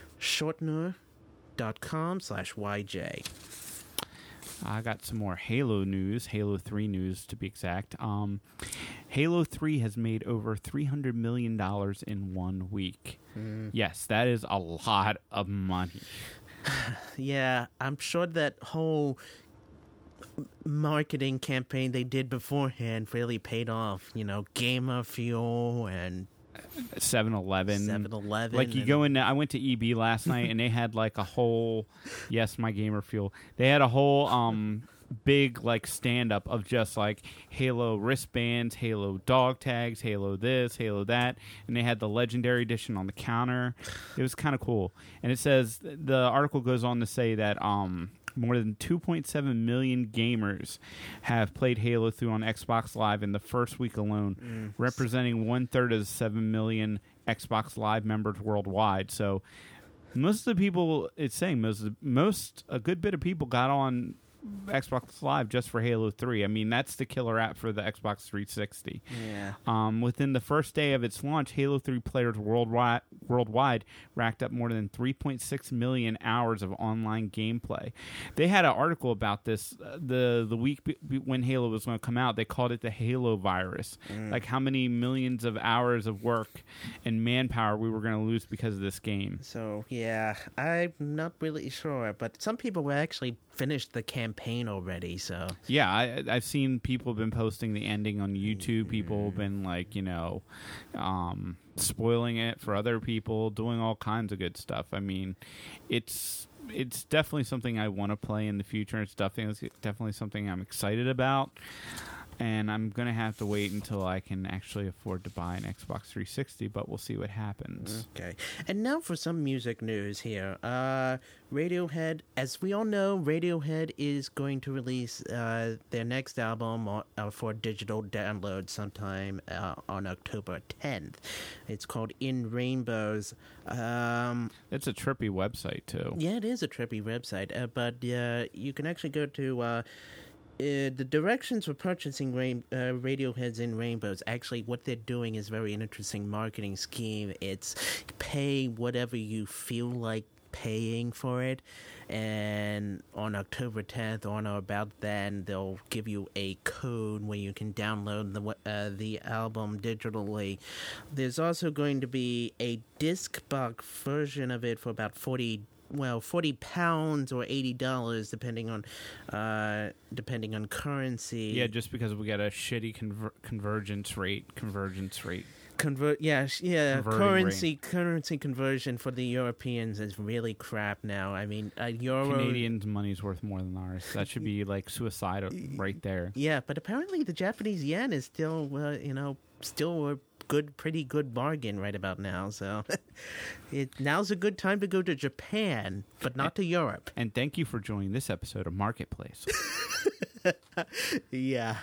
shortener.com/YJ. I got some more Halo news, Halo 3 news to be exact. Halo 3 has made over $300 million in 1 week. Yes, that is a lot of money. Yeah, I'm sure that whole marketing campaign they did beforehand really paid off. You know, Gamer Fuel and 7-Eleven. 7-Eleven. Like you go in, I went to EB last night and they had like a whole, yes, my Gamer Fuel. They had a whole big like stand up of just like Halo wristbands, Halo dog tags, Halo this, Halo that, and they had the Legendary Edition on the counter. It was kind of cool. And it says, the article goes on to say that more than 2.7 million gamers have played Halo 3 on Xbox Live in the first week alone, representing 1/3 of the 7 million Xbox Live members worldwide. So most of the people, it's saying a good bit of people got on Xbox Live just for Halo 3. I mean, that's the killer app for the Xbox 360. Yeah. Within the first day of its launch, Halo 3 players worldwide racked up more than 3.6 million hours of online gameplay. They had an article about this the week when Halo was going to come out. They called it the Halo virus. Like how many millions of hours of work and manpower we were going to lose because of this game. So, yeah, I'm not really sure, but some people were actually finished the campaign already, so... Yeah, I've seen people have been posting the ending on YouTube. People have been, like, you know, spoiling it for other people, doing all kinds of good stuff. I mean, it's definitely something I want to play in the future. It's definitely something I'm excited about. And I'm going to have to wait until I can actually afford to buy an Xbox 360, but we'll see what happens. Okay. And now for some music news here. Radiohead, as we all know, Radiohead is going to release their next album for digital download sometime on October 10th. It's called In Rainbows. It's a trippy website, too. Yeah, it is a trippy website, but you can actually go to... the directions for purchasing Radiohead's In Rainbows, actually what they're doing is very interesting marketing scheme. It's pay whatever you feel like paying for it, and on October 10th or about then they'll give you a code where you can download the album digitally. There's also going to be a disc box version of it for about £40 or $80, depending on currency. Yeah, just because we got a shitty convergence rate. Currency conversion for the Europeans is really crap now. I mean, euro. Canadians' money's worth more than ours. That should be like suicide right there. Yeah, but apparently the Japanese yen is still, still a pretty good bargain right about now. So now's a good time to go to Japan, but not to Europe. And thank you for joining this episode of Marketplace. Yeah.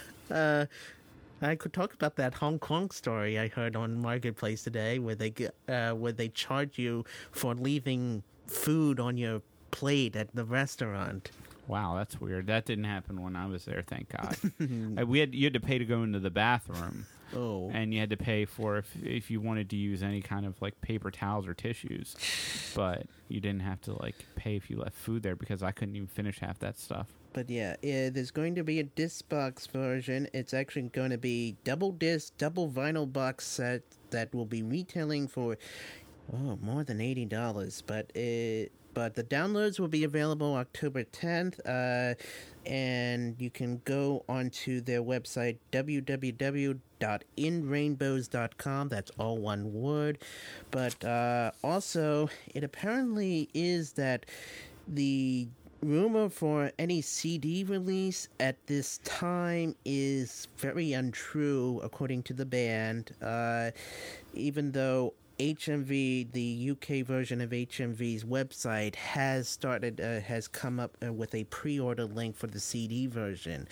I could talk about that Hong Kong story I heard on Marketplace today, where they charge you for leaving food on your plate at the restaurant. Wow, that's weird. That didn't happen when I was there, thank God. You had to pay to go into the bathroom. Oh. And you had to pay for if you wanted to use any kind of like paper towels or tissues. But you didn't have to like pay if you left food there, because I couldn't even finish half that stuff. But yeah, there's going to be a disc box version. It's actually going to be double disc, double vinyl box set that will be retailing for more than $80. But but the downloads will be available October 10th, and you can go onto their website, www.inrainbows.com. That's all one word. But also, it apparently is that the rumor for any CD release at this time is very untrue, according to the band, even though HMV, the UK version of HMV's website, has come up with a pre-order link for the CD version.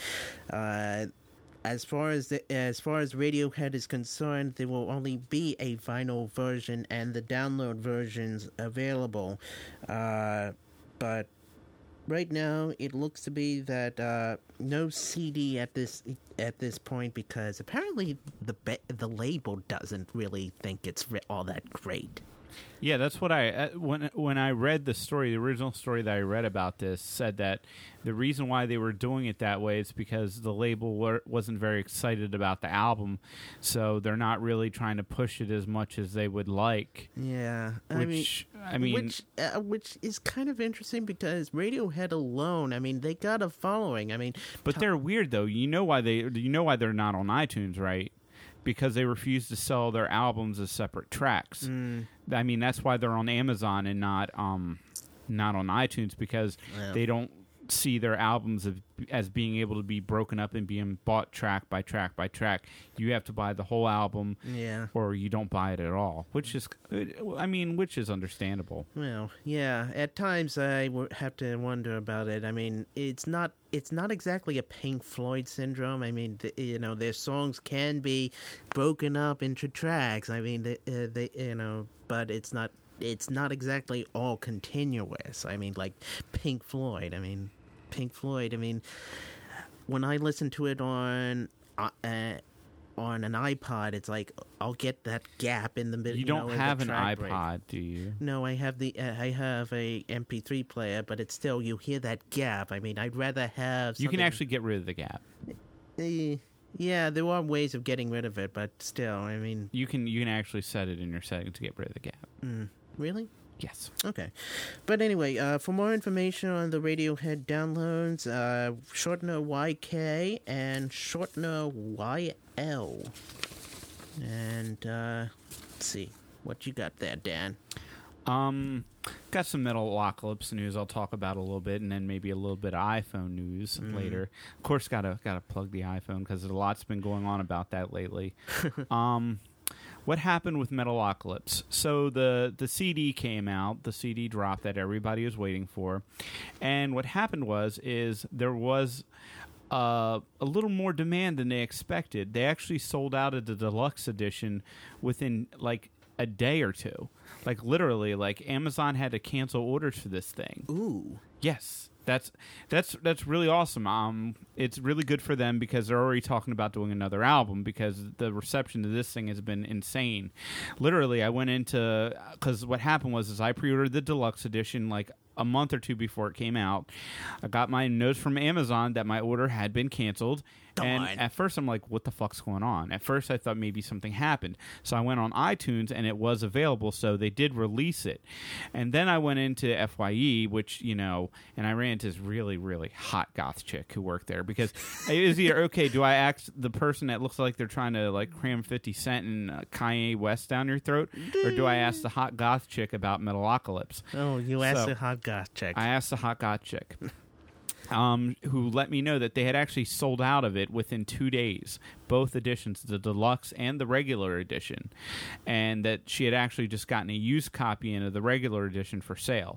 As far as Radiohead is concerned, there will only be a vinyl version and the download versions available. But right now, it looks to be that no CD at this point, because apparently the label doesn't really think it's all that great. Yeah, that's what when I read the story, the original story that I read about this said that the reason why they were doing it that way is because the label wasn't very excited about the album, so they're not really trying to push it as much as they would like. Yeah, which is kind of interesting because Radiohead alone, they got a following. But they're weird though. You know why they're not on iTunes, right? Because they refuse to sell their albums as separate tracks. That's why they're on Amazon and not on iTunes, because they don't see their albums as being able to be broken up and being bought track by track by track. You have to buy the whole album, or you don't buy it at all, which is understandable. Well, yeah, at times I have to wonder about it. It's not exactly a Pink Floyd syndrome. Their songs can be broken up into tracks. But it's not exactly all continuous. Like Pink Floyd. Pink Floyd. When I listen to it on an iPod, it's like I'll get that gap in the middle. You don't have an iPod, do you? No, I have a MP3 player, but it's still, you hear that gap. I'd rather have something. You can actually get rid of the gap. Yeah, there are ways of getting rid of it, but still, you can actually set it in your settings to get rid of the gap. Really? Yes. Okay. But anyway, for more information on the Radiohead downloads, shortener YK and shortener YL. And let's see. What you got there, Dan? Got some Metalocalypse news I'll talk about a little bit, and then maybe a little bit of iPhone news later. Of course, gotta plug the iPhone because a lot's been going on about that lately. What happened with Metalocalypse? So the CD came out, the CD drop that everybody was waiting for, and what happened is there was a little more demand than they expected. They actually sold out of the deluxe edition within like a day or two. Like literally, like Amazon had to cancel orders for this thing. Ooh. Yes. That's really awesome. It's really good for them because they're already talking about doing another album because the reception to this thing has been insane. Literally, I went into, because what happened was I pre-ordered the deluxe edition like a month or two before it came out. I got my notes from Amazon that my order had been canceled. And at first I'm like, what the fuck's going on? At first I thought maybe something happened. So I went on iTunes and it was available, so they did release it. And then I went into FYE, which, and I ran into this really, really hot goth chick who worked there because it was either, okay, do I ask the person that looks like they're trying to like cram 50 Cent and Kanye West down your throat, or do I ask the hot goth chick about Metalocalypse? Oh, you asked the hot goth chick. I asked the hot goth chick. Who let me know that they had actually sold out of it within 2 days, both editions, the deluxe and the regular edition, and that she had actually just gotten a used copy in of the regular edition for sale.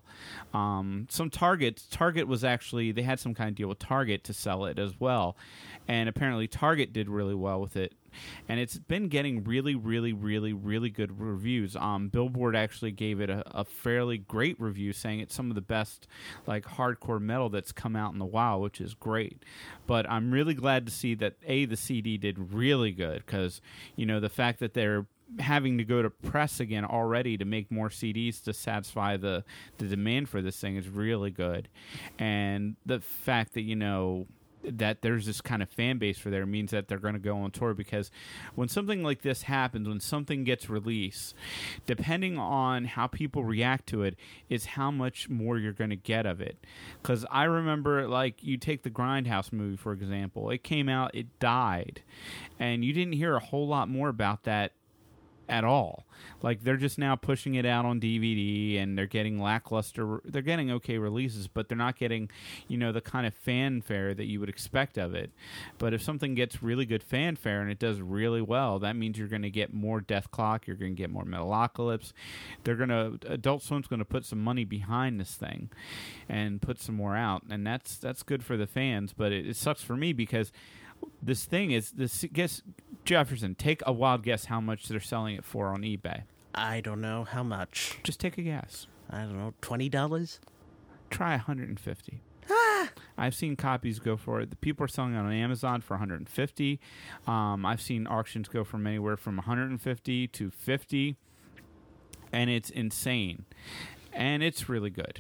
Target was actually, they had some kind of deal with Target to sell it as well, and apparently Target did really well with it. And it's been getting really, really, really, really good reviews. Billboard actually gave it a fairly great review, saying it's some of the best like hardcore metal that's come out in a while, which is great. But I'm really glad to see that the CD did really good because the fact that they're having to go to press again already to make more CDs to satisfy the demand for this thing is really good, and the fact that that there's this kind of fan base for there means that they're going to go on tour, because when something like this happens, when something gets released, depending on how people react to it is how much more you're going to get of it. Because I remember, like, you take the Grindhouse movie, for example. It came out, it died, and you didn't hear a whole lot more about that at all. Like, they're just now pushing it out on DVD, and they're getting lackluster, they're getting okay releases, but they're not getting, the kind of fanfare that you would expect of it. But if something gets really good fanfare and it does really well, that means you're going to get more Death Clock, you're going to get more Metalocalypse. Adult Swim's going to put some money behind this thing and put some more out, and that's good for the fans. But it sucks for me, because this thing is this. Guess, Jefferson, take a wild guess how much they're selling it for on eBay. I don't know how much. Just take a guess. I don't know, $20. Try $150. I've seen copies go for it. The people are selling it on Amazon for $150. I've seen auctions go from anywhere from $150 to $50, and it's insane. And it's really good.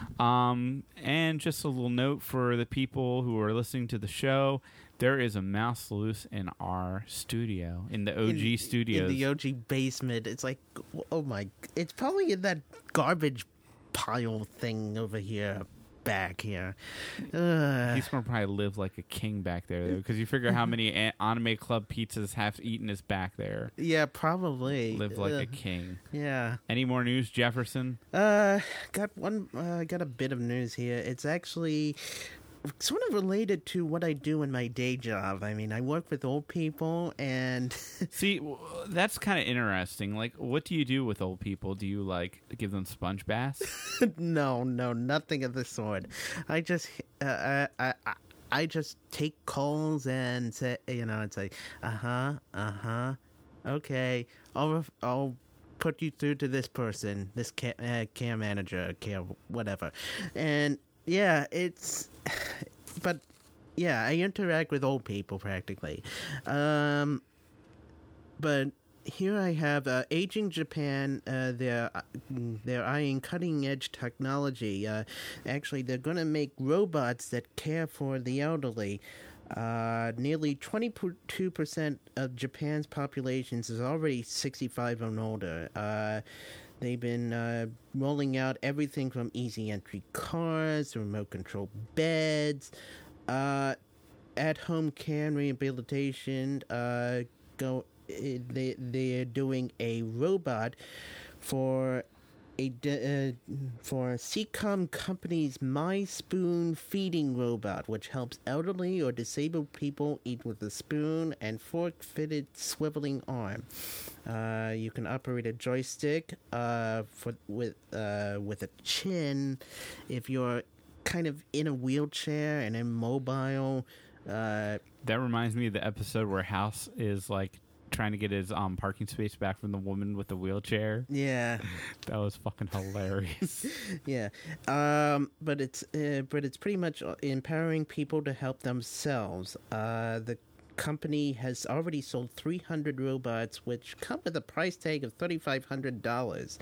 And just a little note for the people who are listening to the show: there is a mouse loose in our studio, in the OG studios. In the OG basement. It's like, oh my, it's probably in that garbage pile thing over here, back here. He's going to probably live like a king back there, though, because you figure how many Anime Club pizzas have eaten is back there. Yeah, probably. Live like a king. Yeah. Any more news, Jefferson? Got a bit of news here. It's actually sort of related to what I do in my day job. I mean, I work with old people, and see, that's kind of interesting. Like, what do you do with old people? Do you, like, give them sponge baths? No, nothing of the sort. I just I just take calls and say, it's like, okay, I'll put you through to this person, this care manager, care whatever, and yeah, but yeah, I interact with old people practically. But here I have aging Japan. They're eyeing cutting edge technology. Actually, they're going to make robots that care for the elderly. Nearly 22% of Japan's population is already 65 and older. They've been rolling out everything from easy entry cars, remote control beds, at-home care and rehabilitation. They're doing a robot for Seacom Company's My Spoon feeding robot, which helps elderly or disabled people eat with a spoon and fork-fitted swiveling arm. You can operate a joystick with a chin if you're kind of in a wheelchair and immobile. That reminds me of the episode where House is like trying to get his parking space back from the woman with the wheelchair. Yeah, that was fucking hilarious. Yeah, but it's pretty much empowering people to help themselves. The company has already sold 300 robots, which come with a price tag of $3,500.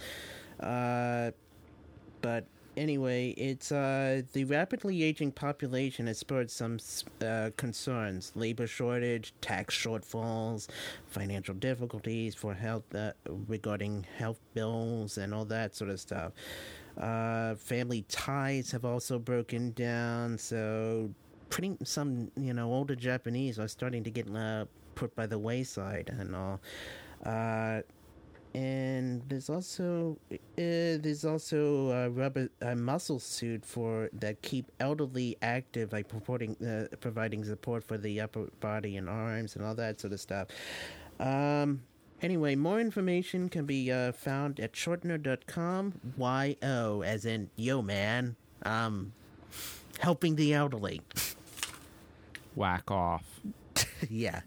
But anyway, it's the rapidly aging population has spurred some concerns: labor shortage, tax shortfalls, financial difficulties for health regarding health bills, and all that sort of stuff. Family ties have also broken down, so some older Japanese are starting to get put by the wayside and all. And there's also a rubber muscle suit that keep elderly active by providing support for the upper body and arms and all that sort of stuff. Anyway, more information can be found at shortener.com. YO, as in yo man, helping the elderly. Whack off. Yeah.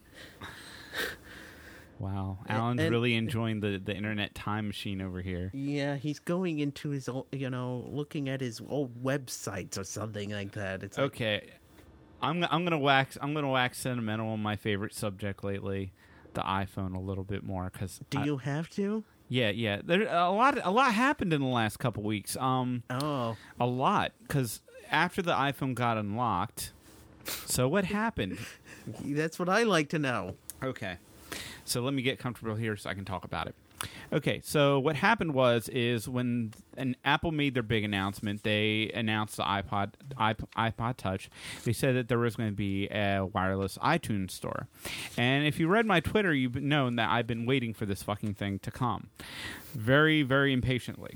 Wow, Alan's really enjoying the internet time machine over here. Yeah, he's going into his old, looking at his old websites or something like that. It's okay. I'm gonna wax sentimental on my favorite subject lately, the iPhone, a little bit more. Cause do you have to? Yeah. There a lot happened in the last couple weeks. A lot, because after the iPhone got unlocked, So what happened? That's what I like to know. Okay. So let me get comfortable here so I can talk about it. Okay, so what happened is when Apple made their big announcement, they announced the iPod Touch. They said that there was going to be a wireless iTunes store. And if you read my Twitter, you've known that I've been waiting for this fucking thing to come. Very, very impatiently.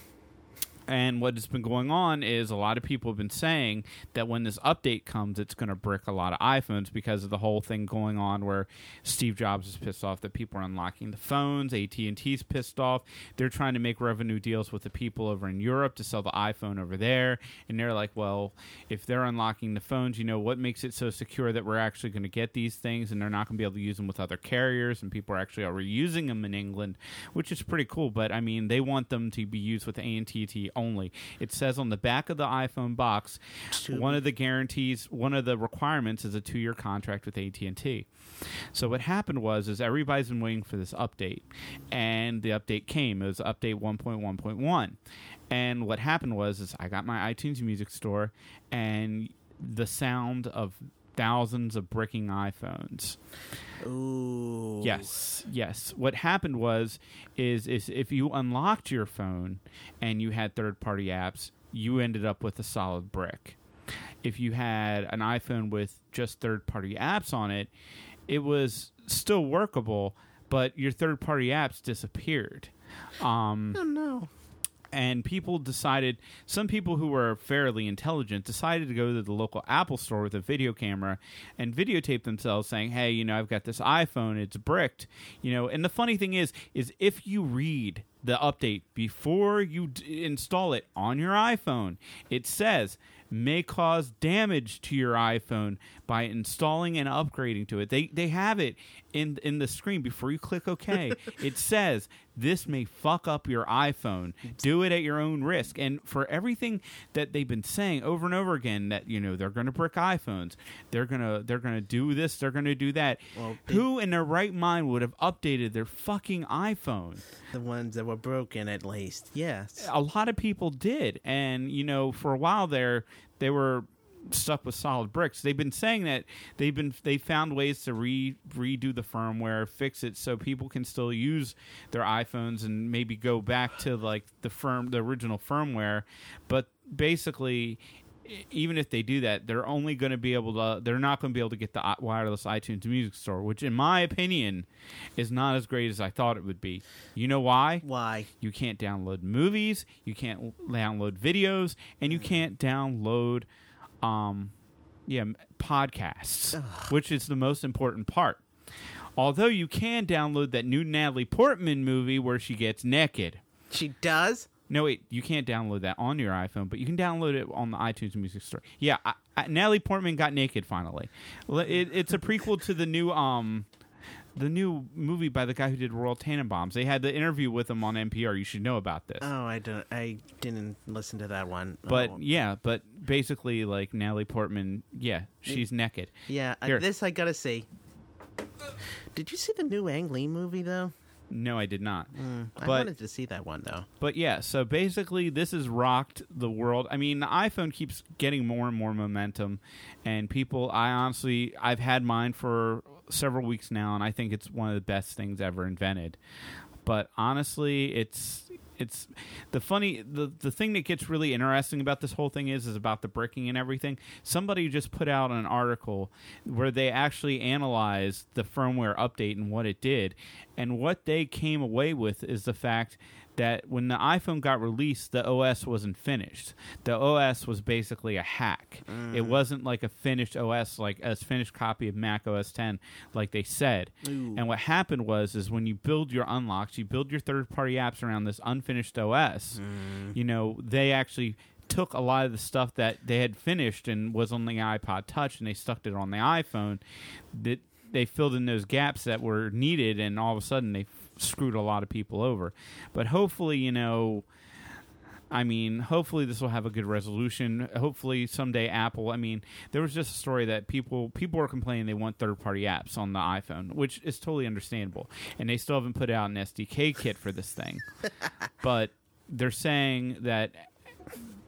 And what has been going on is a lot of people have been saying that when this update comes, it's going to brick a lot of iPhones because of the whole thing going on where Steve Jobs is pissed off that people are unlocking the phones. AT&T's pissed off. They're trying to make revenue deals with the people over in Europe to sell the iPhone over there. And they're like, well, if they're unlocking the phones, you know, what makes it so secure that we're actually going to get these things and they're not going to be able to use them with other carriers, and people are actually already using them in England, which is pretty cool. But, I mean, they want them to be used with AT&T only. It says on the back of the iPhone box, one of the guarantees, one of the requirements is a 2-year contract with AT&T. So what happened is everybody's been waiting for this update, and the update came. It was update 1.1.1. And what happened is I got my iTunes Music Store, and the sound of thousands of bricking iPhones. Ooh. Yes. What happened is if you unlocked your phone and you had third-party apps, you ended up with a solid brick. If you had an iPhone with just third-party apps on it, it was still workable, but your third-party apps disappeared. Oh, no. And some people who were fairly intelligent decided to go to the local Apple store with a video camera and videotape themselves saying, hey, you know, I've got this iPhone, it's bricked. You know, and the funny thing is if you read the update before you install it on your iPhone, it says may cause damage to your iPhone by installing and upgrading to it. They have it in the screen before you click OK. It says this may fuck up your iPhone. Do it at your own risk. And for everything that they've been saying over and over again, that, you know, they're going to brick iPhones, they're gonna do this, they're going to do that. Well, who in their right mind would have updated their fucking iPhone? The ones that were broken, at least. Yes. A lot of people did. And, you know, for a while there, they were stuck with solid bricks. They've been saying that they found ways to redo the firmware, fix it so people can still use their iPhones and maybe go back to like the original firmware. But basically, even if they do that, they're not going to be able to get the wireless iTunes Music Store, which in my opinion is not as great as I thought it would be. You know why? Why? You can't download movies, you can't download videos, and you can't download podcasts, which is the most important part. Although you can download that new Natalie Portman movie where she gets naked. She does? No, wait, you can't download that on your iPhone, but you can download it on the iTunes Music Store. Yeah, Natalie Portman got naked finally. It's a prequel to the new movie by the guy who did Royal Tenenbaums. They had the interview with him on NPR. You should know about this. Oh, I didn't listen to that one. But but basically, like Natalie Portman, she's naked. Yeah, this I gotta see. Did you see the new Ang Lee movie though? No, I did not. I wanted to see that one though. But yeah, so basically, this has rocked the world. I mean, the iPhone keeps getting more and more momentum, and people. I've had mine for several weeks now, and I think it's one of the best things ever invented. But honestly, it's the thing that gets really interesting about this whole thing is about the bricking and everything. Somebody just put out an article where they actually analyzed the firmware update and what it did, and what they came away with is the fact that when the iPhone got released, the OS wasn't finished. The OS was basically a hack. It wasn't like a finished OS, like a finished copy of Mac OS X, like they said. Ooh. And what happened is when you build your unlocks, you build your third-party apps around this unfinished OS, you know, they actually took a lot of the stuff that they had finished and was on the iPod Touch, and they stuck it on the iPhone. They filled in those gaps that were needed, and all of a sudden they screwed a lot of people over. But hopefully, you know, hopefully this will have a good resolution. Hopefully someday Apple, there was just a story that people were complaining they want third-party apps on the iPhone, which is totally understandable. And they still haven't put out an SDK kit for this thing. But they're saying that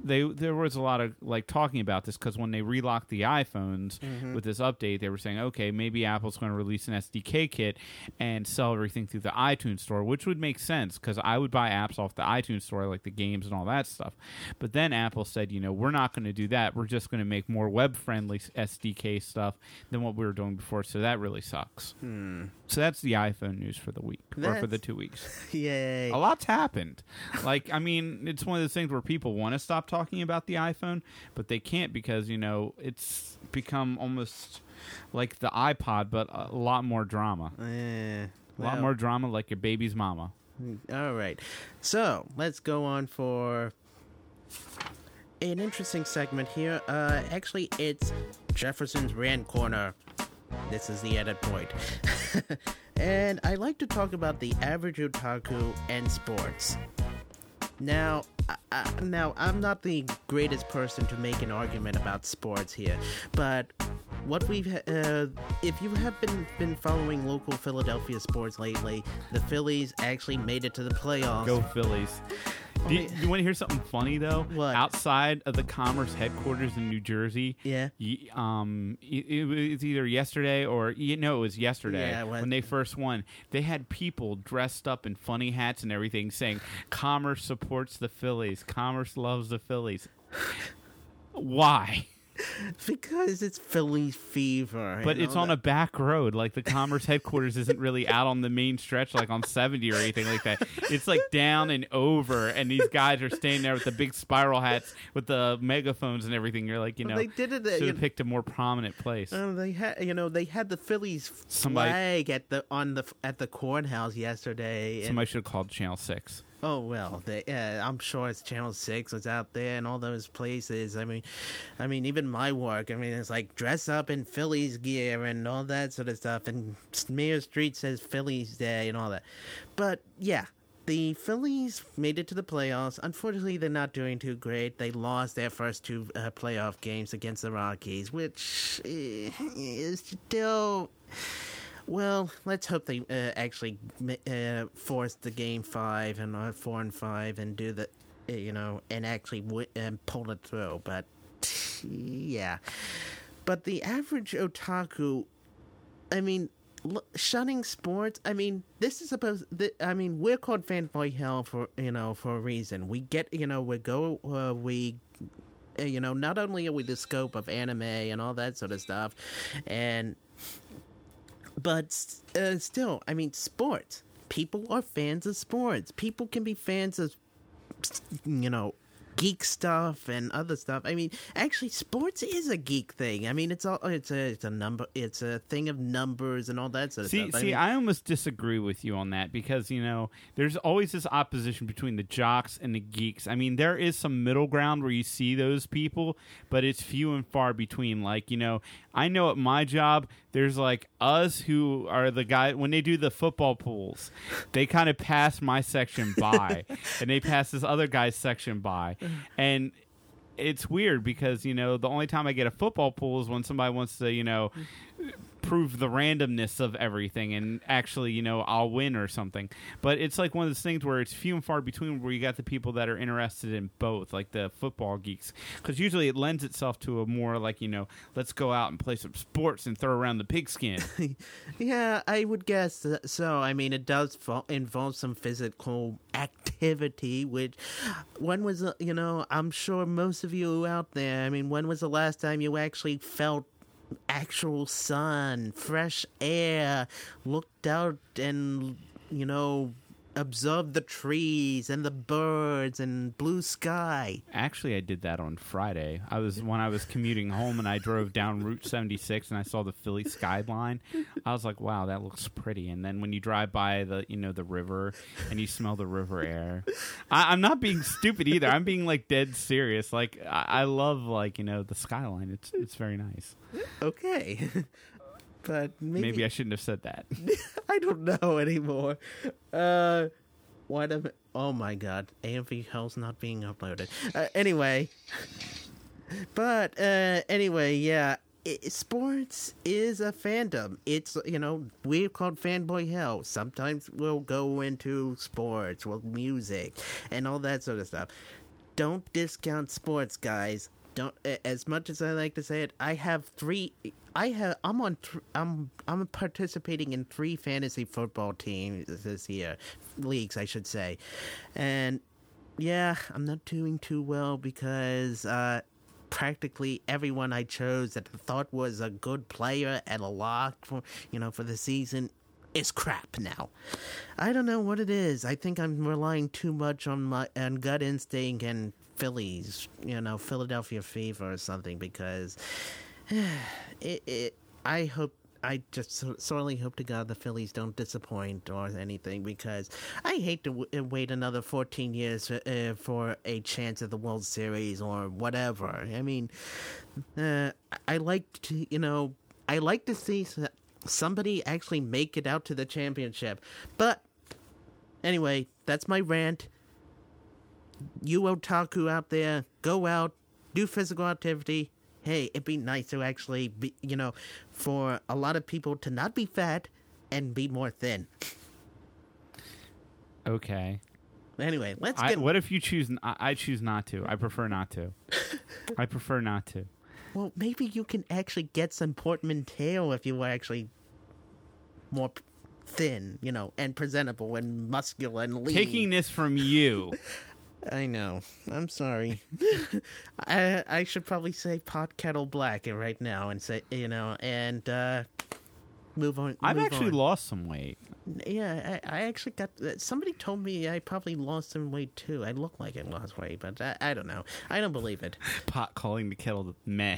there was a lot of like talking about this because when they relocked the iPhones with this update, they were saying, okay, maybe Apple's going to release an SDK kit and sell everything through the iTunes store, which would make sense because I would buy apps off the iTunes store, like the games and all that stuff. But then Apple said, we're not going to do that. We're just going to make more web-friendly SDK stuff than what we were doing before. So that really sucks. So that's the iPhone news for the week, or for the 2 weeks. Yay. A lot's happened. Like, I mean, it's one of those things where people want to stop talking about the iPhone, but they can't because, it's become almost like the iPod, but a lot more drama. A lot more drama like your baby's mama. All right. So, let's go on for an interesting segment here. Actually, it's Jefferson's Rant Corner. This is the edit point. And I like to talk about the average otaku and sports. Now, I'm not the greatest person to make an argument about sports here, but what if you have been following local Philadelphia sports lately, the Phillies actually made it to the playoffs. Go Phillies. Do you want to hear something funny, though? What? Outside of the Commerce headquarters in New Jersey, Yeah. it was either yesterday or, it was yesterday Yeah, when they first won. They had people dressed up in funny hats and everything saying, Commerce supports the Phillies. Commerce loves the Phillies. Why? Because it's Philly fever. But it's on a back road. Like, the Commerce headquarters isn't really out on the main stretch, like on 70 or anything like that. It's like down and over, and these guys are standing there with the big spiral hats with the megaphones and everything. You're like, they did it. should have picked a more prominent place. They had, they had the Phillies flag at the courthouse yesterday. Somebody should have called Channel 6. Oh, well, I'm sure it's Channel 6 was out there and all those places. I mean, even my work, it's like dress up in Phillies gear and all that sort of stuff. And Mayor Street says Phillies Day and all that. But, yeah, the Phillies made it to the playoffs. Unfortunately, they're not doing too great. They lost their first two playoff games against the Rockies, which is still... Well, let's hope they actually force the Game 5 and 4-5 and do the, and actually pull it through. But, yeah. But the average otaku, shunning sports, this is supposed, we're called Fanboy Hell for a reason. We get, not only are we the scope of anime and all that sort of stuff, but still, sports. People are fans of sports. People can be fans of, geek stuff and other stuff. Actually, sports is a geek thing. It's a thing of numbers and all that sort of stuff. I almost disagree with you on that because, there's always this opposition between the jocks and the geeks. There is some middle ground where you see those people, but it's few and far between. Like, I know at my job, there's like us who are the guy when they do the football pools, they kind of pass my section by and they pass this other guy's section by. And it's weird because, the only time I get a football pool is when somebody wants to, prove the randomness of everything and actually, I'll win or something. But it's like one of those things where it's few and far between where you got the people that are interested in both, like the football geeks. Because usually it lends itself to a more like, let's go out and play some sports and throw around the pigskin. Yeah, I would guess so. It does involve some physical activity, which when was, I'm sure most of you out there, when was the last time you actually felt actual sun, fresh air, looked out and, observed the trees and the birds and blue sky? Actually, I did that on Friday. When I was commuting home and I drove down Route 76 and I saw the Philly skyline. I was like, wow, that looks pretty. And then when you drive by the, the river and you smell the river air, I'm not being stupid either. I'm being like dead serious. Like I love the skyline. It's very nice. Okay. But maybe I shouldn't have said that. I don't know anymore. Oh my god, AMV Hell's not being uploaded. Anyway, yeah. Sports is a fandom. It's, we're called Fanboy Hell. Sometimes we'll go into sports, music, and all that sort of stuff. don't discount sports, guys. Don't. As much as I like to say it, I'm participating in 3 fantasy football teams this year, leagues, I should say, and yeah, I'm not doing too well because practically everyone I chose that I thought was a good player and a lock for the season is crap now. I don't know what it is. I think I'm relying too much on my gut instinct and Phillies, Philadelphia fever or something, because I just sorely hope to God the Phillies don't disappoint or anything, because I hate to wait another 14 years for a chance at the World Series or whatever. I mean, I like to see somebody actually make it out to the championship. But anyway, that's my rant. You otaku out there, go out, do physical activity. Hey, it'd be nice to actually be, for a lot of people to not be fat and be more thin. Okay. Anyway, what if you choose? I choose not to. I prefer not to. I prefer not to. Well, maybe you can actually get some portmanteau if you were actually more thin, and presentable and muscular and lean. Taking this from you. I know. I'm sorry. I should probably say pot kettle black right now and say, and move on. I've actually lost some weight. Yeah, I actually got. Somebody told me I probably lost some weight too. I look like I lost weight, but I don't know. I don't believe it. Pot calling the kettle meh.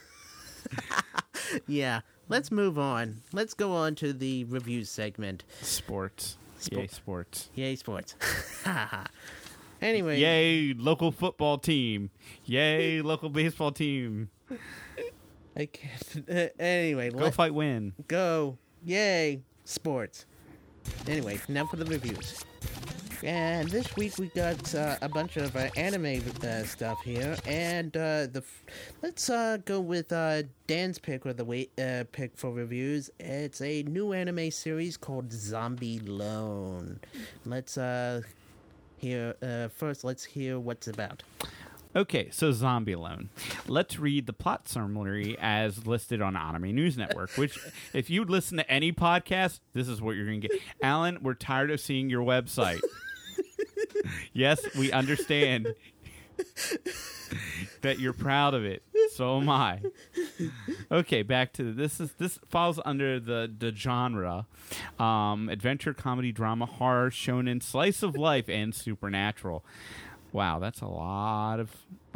Yeah, let's move on. Let's go on to the review segment. Sports. Yay, sports. Yay, sports. Anyway. Yay, local football team. Yay, local baseball team. I can't. Anyway. Go fight win. Go. Yay, sports. Anyway, now for the reviews. And this week we got a bunch of anime stuff here, and let's go with Dan's pick or the pick for reviews. It's a new anime series called Zombie Lone. Let's let's hear what's about. Okay, so Zombie Lone. Let's read the plot summary as listed on Anime News Network, which, if you listen to any podcast, this is what you're going to get. Alan, we're tired of seeing your website. Yes, we understand that you're proud of it. So am I. Okay, back to this falls under the genre adventure, comedy, drama, horror, shonen, slice of life, and supernatural. Wow, that's a lot of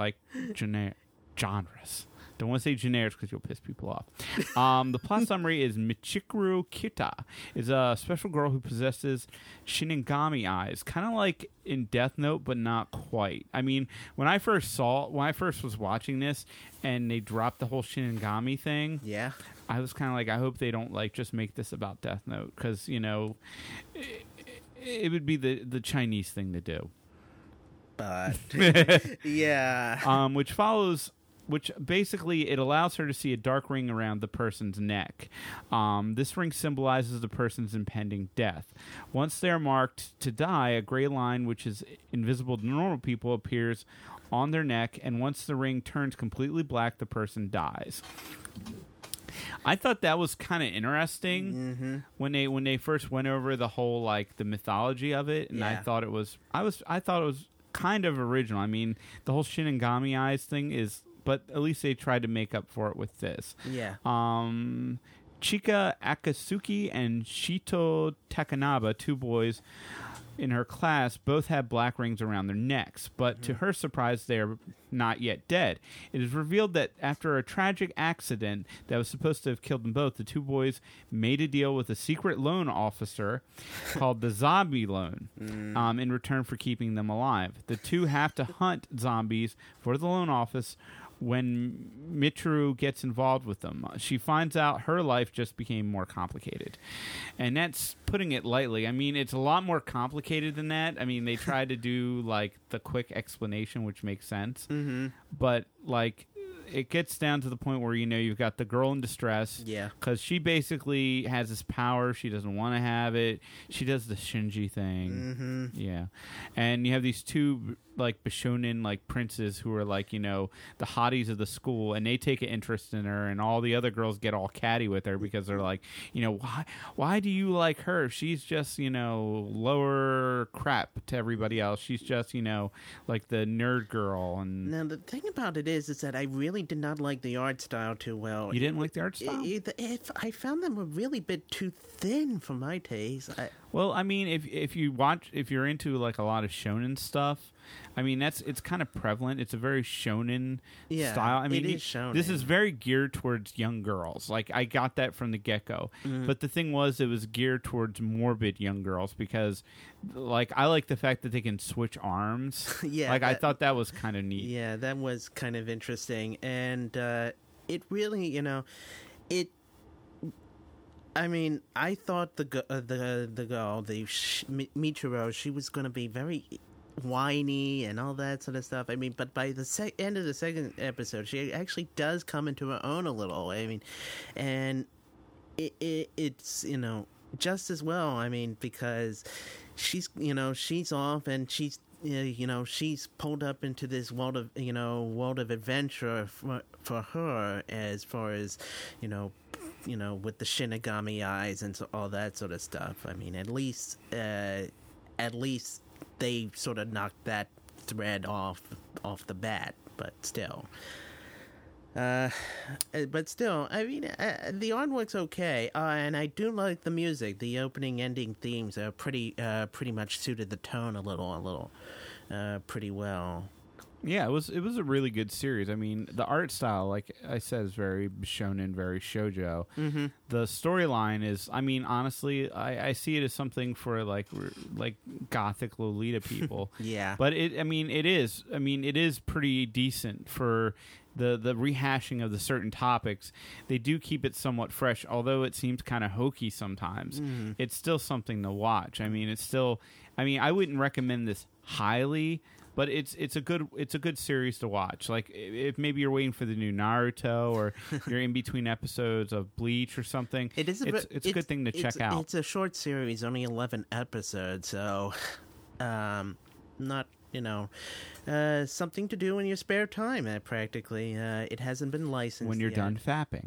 genres. Don't want to say generics because you'll piss people off. The plot summary is Michiru Kita is a special girl who possesses Shinigami eyes, kind of like in Death Note, but not quite. I mean, when I first was watching this and they dropped the whole Shinigami thing, yeah, I was kind of like, I hope they don't just make this about Death Note, because it would be the Chinese thing to do. But yeah, which basically it allows her to see a dark ring around the person's neck. This ring symbolizes the person's impending death. Once they are marked to die, a gray line, which is invisible to normal people, appears on their neck, and once the ring turns completely black, the person dies. I thought that was kind of interesting when they first went over the whole the mythology of it, and I thought it was kind of original. I mean, the whole Shinigami eyes thing is. But at least they tried to make up for it with this. Yeah. Chika Akatsuki and Shito Takanaba, 2 boys in her class, both have black rings around their necks. But to her surprise, they are not yet dead. It is revealed that after a tragic accident that was supposed to have killed them both, the 2 boys made a deal with a secret loan officer called the Zombie Loan in return for keeping them alive. The 2 have to hunt zombies for the loan office. When Michiru gets involved with them, she finds out her life just became more complicated. And that's putting it lightly. I mean, it's a lot more complicated than that. I mean, they try to do, the quick explanation, which makes sense. Mm-hmm. But, it gets down to the point where, you've got the girl in distress. Yeah. Because she basically has this power. She doesn't want to have it. She does the Shinji thing. Mm-hmm. Yeah. And you have these 2 like Bishonen like princes who are like, you know, the hotties of the school, and they take an interest in her, and all the other girls get all catty with her because they're like, you know, why do you like her? She's just, you know, lower crap to everybody else. She's just, you know, like the nerd girl. And now the thing about it is that I really did not like the art style too well. You didn't like the art style? I found them a really bit too thin for my taste. Well, I mean, if you're into like a lot of shonen stuff, I mean it's kind of prevalent. It's a very shonen style. I mean, it is shonen. This is very geared towards young girls. Like I got that from the get-go. But the thing was, it was geared towards morbid young girls because, like, I like the fact that they can switch arms. I thought that was kind of neat. Yeah, that was kind of interesting, and it really, you know, it. I mean, I thought the girl, Michiro, she was going to be very whiny and all that sort of stuff. I mean, but by the end of the second episode, she actually does come into her own a little. I mean, and it's, you know, just as well. I mean, because she's, you know, she's off and she's, you know, she's pulled up into this world of adventure for her, as far as, you know, with the Shinigami eyes and all that sort of stuff. I mean, at least they sort of knocked that thread off the bat, but still. I mean, the artwork's okay, and I do like the music. The opening, ending themes are pretty much suited the tone a little, pretty well. Yeah, it was a really good series. I mean, the art style, like I said, is very shonen, very shoujo. Mm-hmm. The storyline is, I mean, honestly, I see it as something for like gothic Lolita people. Yeah, but it is pretty decent for the rehashing of the certain topics. They do keep it somewhat fresh, although it seems kind of hokey sometimes. Mm-hmm. It's still something to watch. I mean, I wouldn't recommend this highly. But it's a good series to watch. Like if maybe you're waiting for the new Naruto, or you're in between episodes of Bleach or something. It's a good thing to check out. It's a short series, only 11 episodes, so not, you know, something to do in your spare time. Practically, it hasn't been licensed when you're yet. done fapping.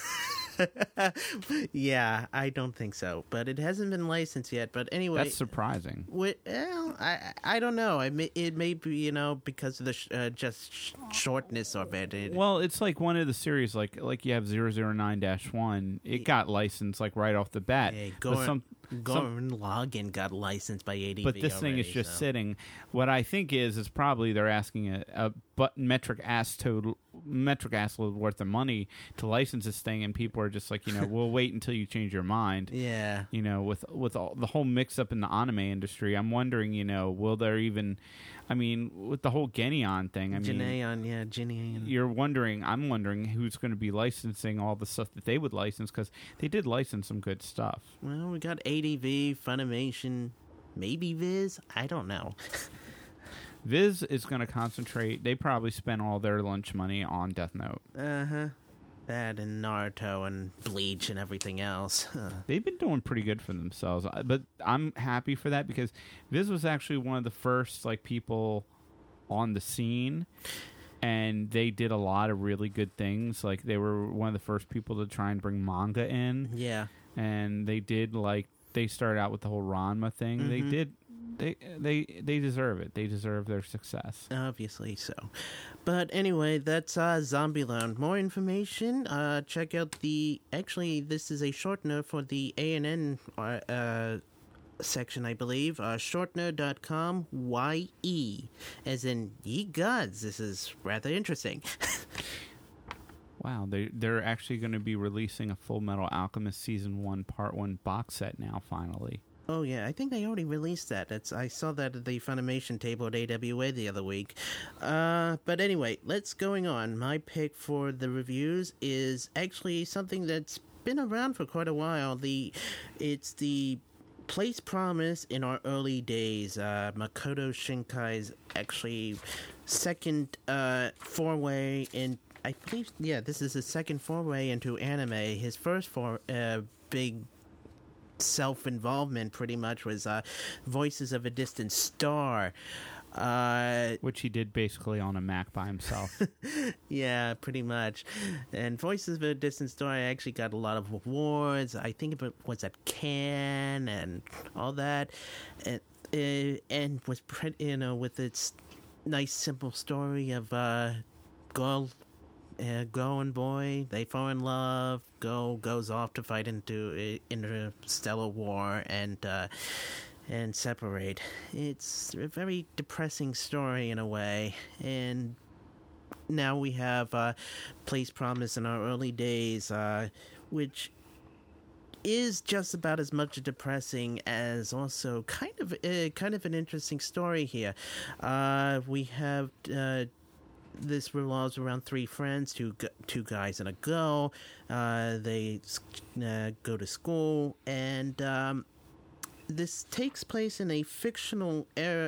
Yeah, I don't think so, but it hasn't been licensed yet. But anyway, that's surprising. Well, I don't know. It may be, you know, because of the just shortness of it. Well, it's like one of the series, like you have 009-1. It got licensed like right off the bat. Yeah, Gurren Lagann got licensed by ADV. But this thing is just sitting. What I think is probably they're asking a metric ass load worth of money to license this thing, and people are just like, you know, we'll wait until you change your mind. Yeah. You know, with all the whole mix up in the anime industry, I'm wondering, you know, will there even, I mean, with the whole Geneon thing, I mean, Geneon. I'm wondering who's going to be licensing all the stuff that they would license, because they did license some good stuff. Well, we got ADV, Funimation, maybe Viz. I don't know. Viz is going to concentrate. They probably spent all their lunch money on Death Note. Uh-huh. That and Naruto and Bleach and everything else. They've been doing pretty good for themselves. But I'm happy for that, because Viz was actually one of the first like people on the scene. And they did a lot of really good things. Like, they were one of the first people to try and bring manga in. Yeah. And they did, like, they started out with the whole Ranma thing. Mm-hmm. They deserve it. They deserve their success. Obviously so. But anyway, that's Zombieland. More information, check out actually, this is a short note for the ANN section, I believe. Shortnerd.com, YE, as in ye gods. This is rather interesting. Wow, they're actually going to be releasing a Full Metal Alchemist Season 1 Part 1 box set now, finally. Oh, yeah, I think they already released that. I saw that at the Funimation table at AWA the other week. But anyway, let's going on. My pick for the reviews is actually something that's been around for quite a while. It's the Place Promise in Our Early Days. Makoto Shinkai's actually second foray in, I believe, yeah, this is his second foray into anime. His first big self-involvement pretty much was Voices of a Distant Star. Which he did basically on a Mac by himself. Yeah, pretty much. And Voices of a Distant Story actually got a lot of awards. I think it was at Cannes and all that, and was pretty, with its nice simple story of girl and boy, they fall in love. Girl goes off to fight into interstellar war and separate. It's a very depressing story in a way, and now we have Place Promise in Our Early Days, which is just about as much depressing as also kind of an interesting story here. We have this revolves around three friends, two guys and a girl. They go to school, and this takes place in a fictional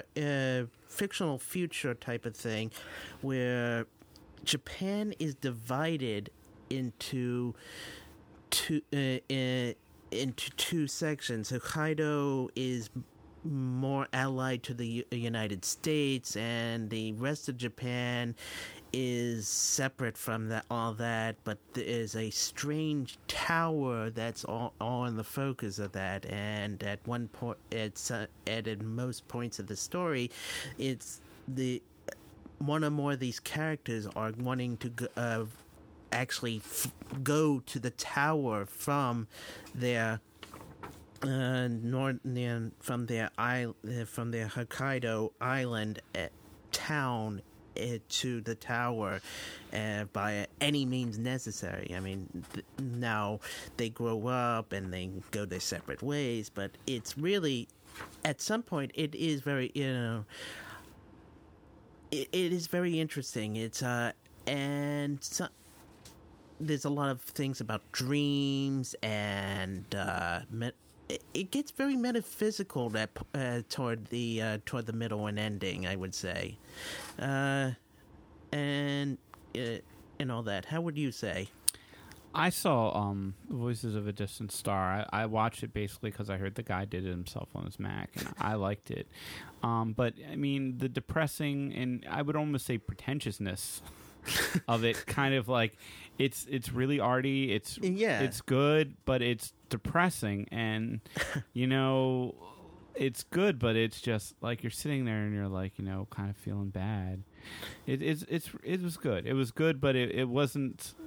future type of thing, where Japan is divided into two sections. Hokkaido is more allied to the United States, and the rest of Japan is separate from all that, but there is a strange tower that's all in the focus of that. And at one point, at most points of the story, it's one or more of these characters are wanting to actually go to the tower from their from their Hokkaido island town to the tower by any means necessary. I mean, now they grow up and they go their separate ways, but it's really, at some point, it is very, it is very interesting. It's and there's a lot of things about dreams, and it gets very metaphysical toward the middle and ending, I would say, and all that. How would you say? I saw Voices of a Distant Star. I watched it basically because I heard the guy did it himself on his Mac, and I liked it. But I mean, the depressing and I would almost say pretentiousness of it, kind of like it's really arty. It's good, but it's depressing, and it's good, but it's just like you're sitting there and you're like, kind of feeling bad. It was good. It was good, but it wasn't.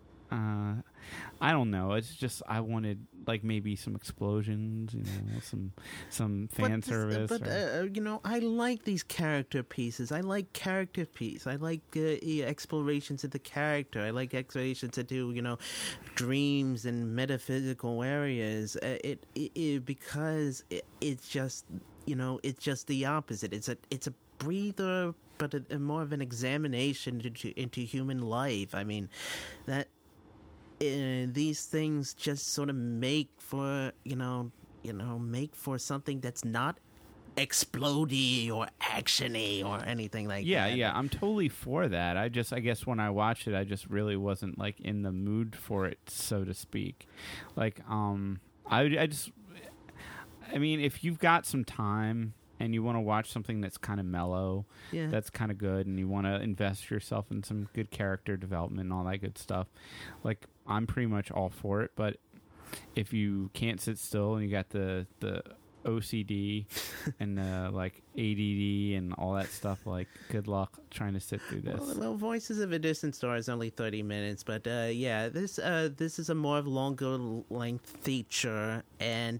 I don't know. It's just I wanted like maybe some explosions, some fan service. But I like these character pieces. I like character piece. I like explorations of the character. I like explorations into dreams and metaphysical areas. Because it's just it's just the opposite. It's a breather, but more of an examination into human life. I mean, that. These things just sort of make for something that's not explodey or actiony or anything like that. Yeah, I'm totally for that. I guess when I watched it, I just really wasn't like in the mood for it, so to speak. Like, I mean, if you've got some time and you want to watch something that's kind of mellow, that's kind of good, and you want to invest yourself in some good character development and all that good stuff, like, I'm pretty much all for it. But if you can't sit still and you got the OCD and like ADD and all that stuff, like, good luck trying to sit through this. Well, Voices of a Distant Star is only 30 minutes, but this is a more longer length feature, and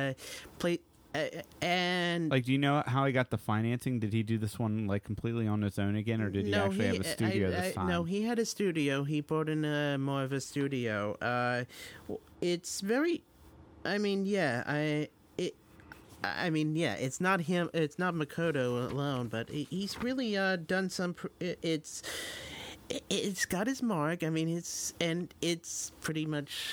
and like, do you know how he got the financing? Did he do this one like completely on his own again, or did he actually have a studio this time? No, he had a studio. He brought in more of a studio. It's very, I mean, it's not him. It's not Makoto alone, but he's really done some. It's got his mark. I mean, it's pretty much,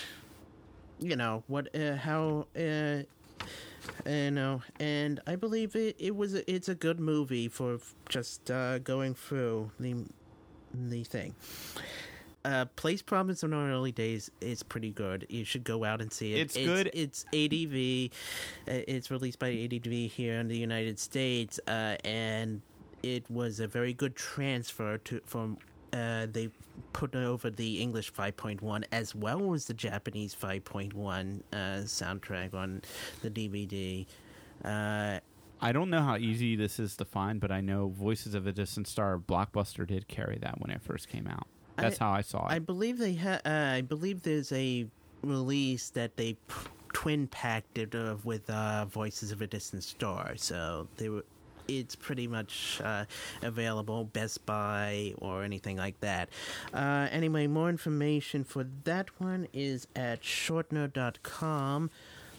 and I believe it's a good movie for just going through the thing. Place Promise in Our Early Days is pretty good. You should go out and see it. It's good. It's ADV. It's released by ADV here in the United States, and it was a very good transfer from. They put over the English 5.1 as well as the Japanese 5.1 soundtrack on the DVD. I don't know how easy this is to find, but I know Voices of a Distant Star Blockbuster did carry that when it first came out. That's how I saw it. I believe I believe there's a release that they twin packed it with Voices of a Distant Star, so it's pretty much available, Best Buy or anything like that. Anyway, more information for that one is at shortner.com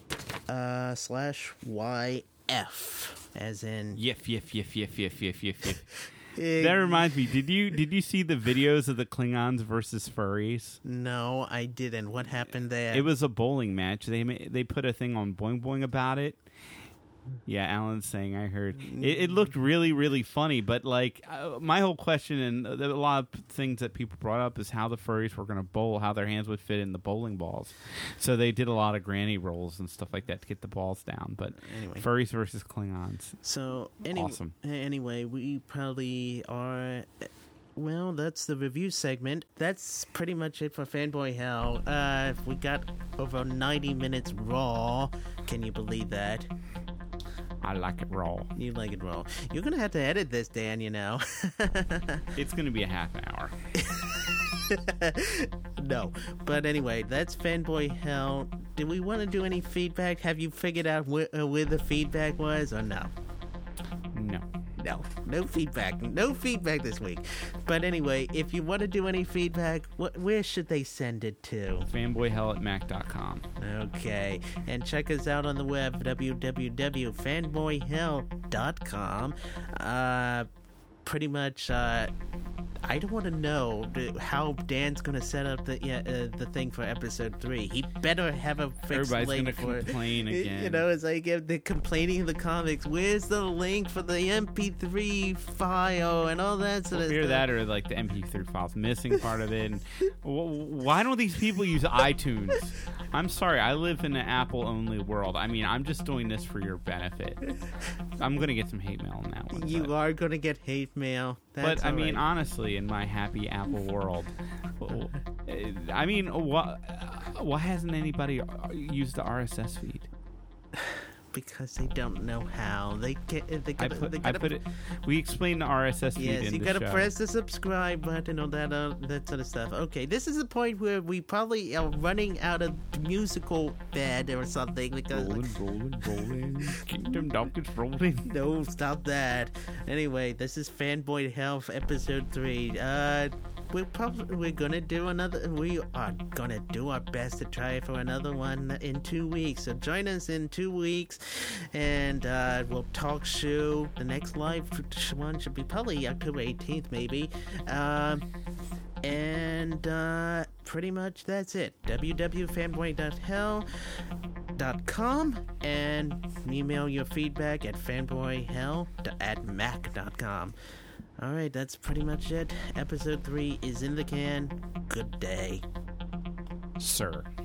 /YF, as in... Yif. That reminds me, did you see the videos of the Klingons versus furries? No, I didn't. What happened there? It was a bowling match. They put a thing on Boing Boing about it. Yeah, Alan's saying I heard. It looked really, really funny, but like my whole question and a lot of things that people brought up is how the furries were going to bowl, how their hands would fit in the bowling balls. So they did a lot of granny rolls and stuff like that to get the balls down. But anyway, furries versus Klingons. So awesome. Anyway, we probably are... Well, that's the review segment. That's pretty much it for Fanboy Hell. We got over 90 minutes raw. Can you believe that? I like it raw. You like it raw. You're going to have to edit this, Dan, you know. It's going to be a half hour. No. But anyway, that's Fanboy Hell. Do we want to do any feedback? Have you figured out where the feedback was or no? No feedback. No feedback this week. But anyway, if you want to do any feedback, where should they send it to? fanboyhell@mac.com. Okay. And check us out on the web, www.fanboyhell.com. Pretty much, I don't want to know how Dan's going to set up the thing for episode 3. He better have a fixed Everybody's link going to complain again. You know, it's like they're complaining in the comics. Where's the link for the MP3 file and all that sort of stuff? Hear that, or like the MP3 files missing part of it. And why don't these people use iTunes? I'm sorry, I live in an Apple-only world. I mean, I'm just doing this for your benefit. I'm going to get some hate mail on that one. You are going to get hate mail. That's but I mean, honestly, in my happy Apple world, I mean, why hasn't anybody used the RSS feed? Because they don't know how. We explained the RSS feed in the show. Yes, you gotta press the subscribe button or that sort of stuff. Okay, this is the point where we probably are running out of musical bed or something. Because rolling. Keep them donkeys rolling. No, stop that. Anyway, this is Fanboy Hell episode 3. We are gonna do our best to try for another one in 2 weeks. So join us in 2 weeks, and we'll talk shoe. The next live one should be probably October 18th, maybe. And pretty much that's it. www.fanboy.hell.com, and email your feedback at fanboyhell@mac.com. All right, that's pretty much it. Episode 3 is in the can. Good day. Sir.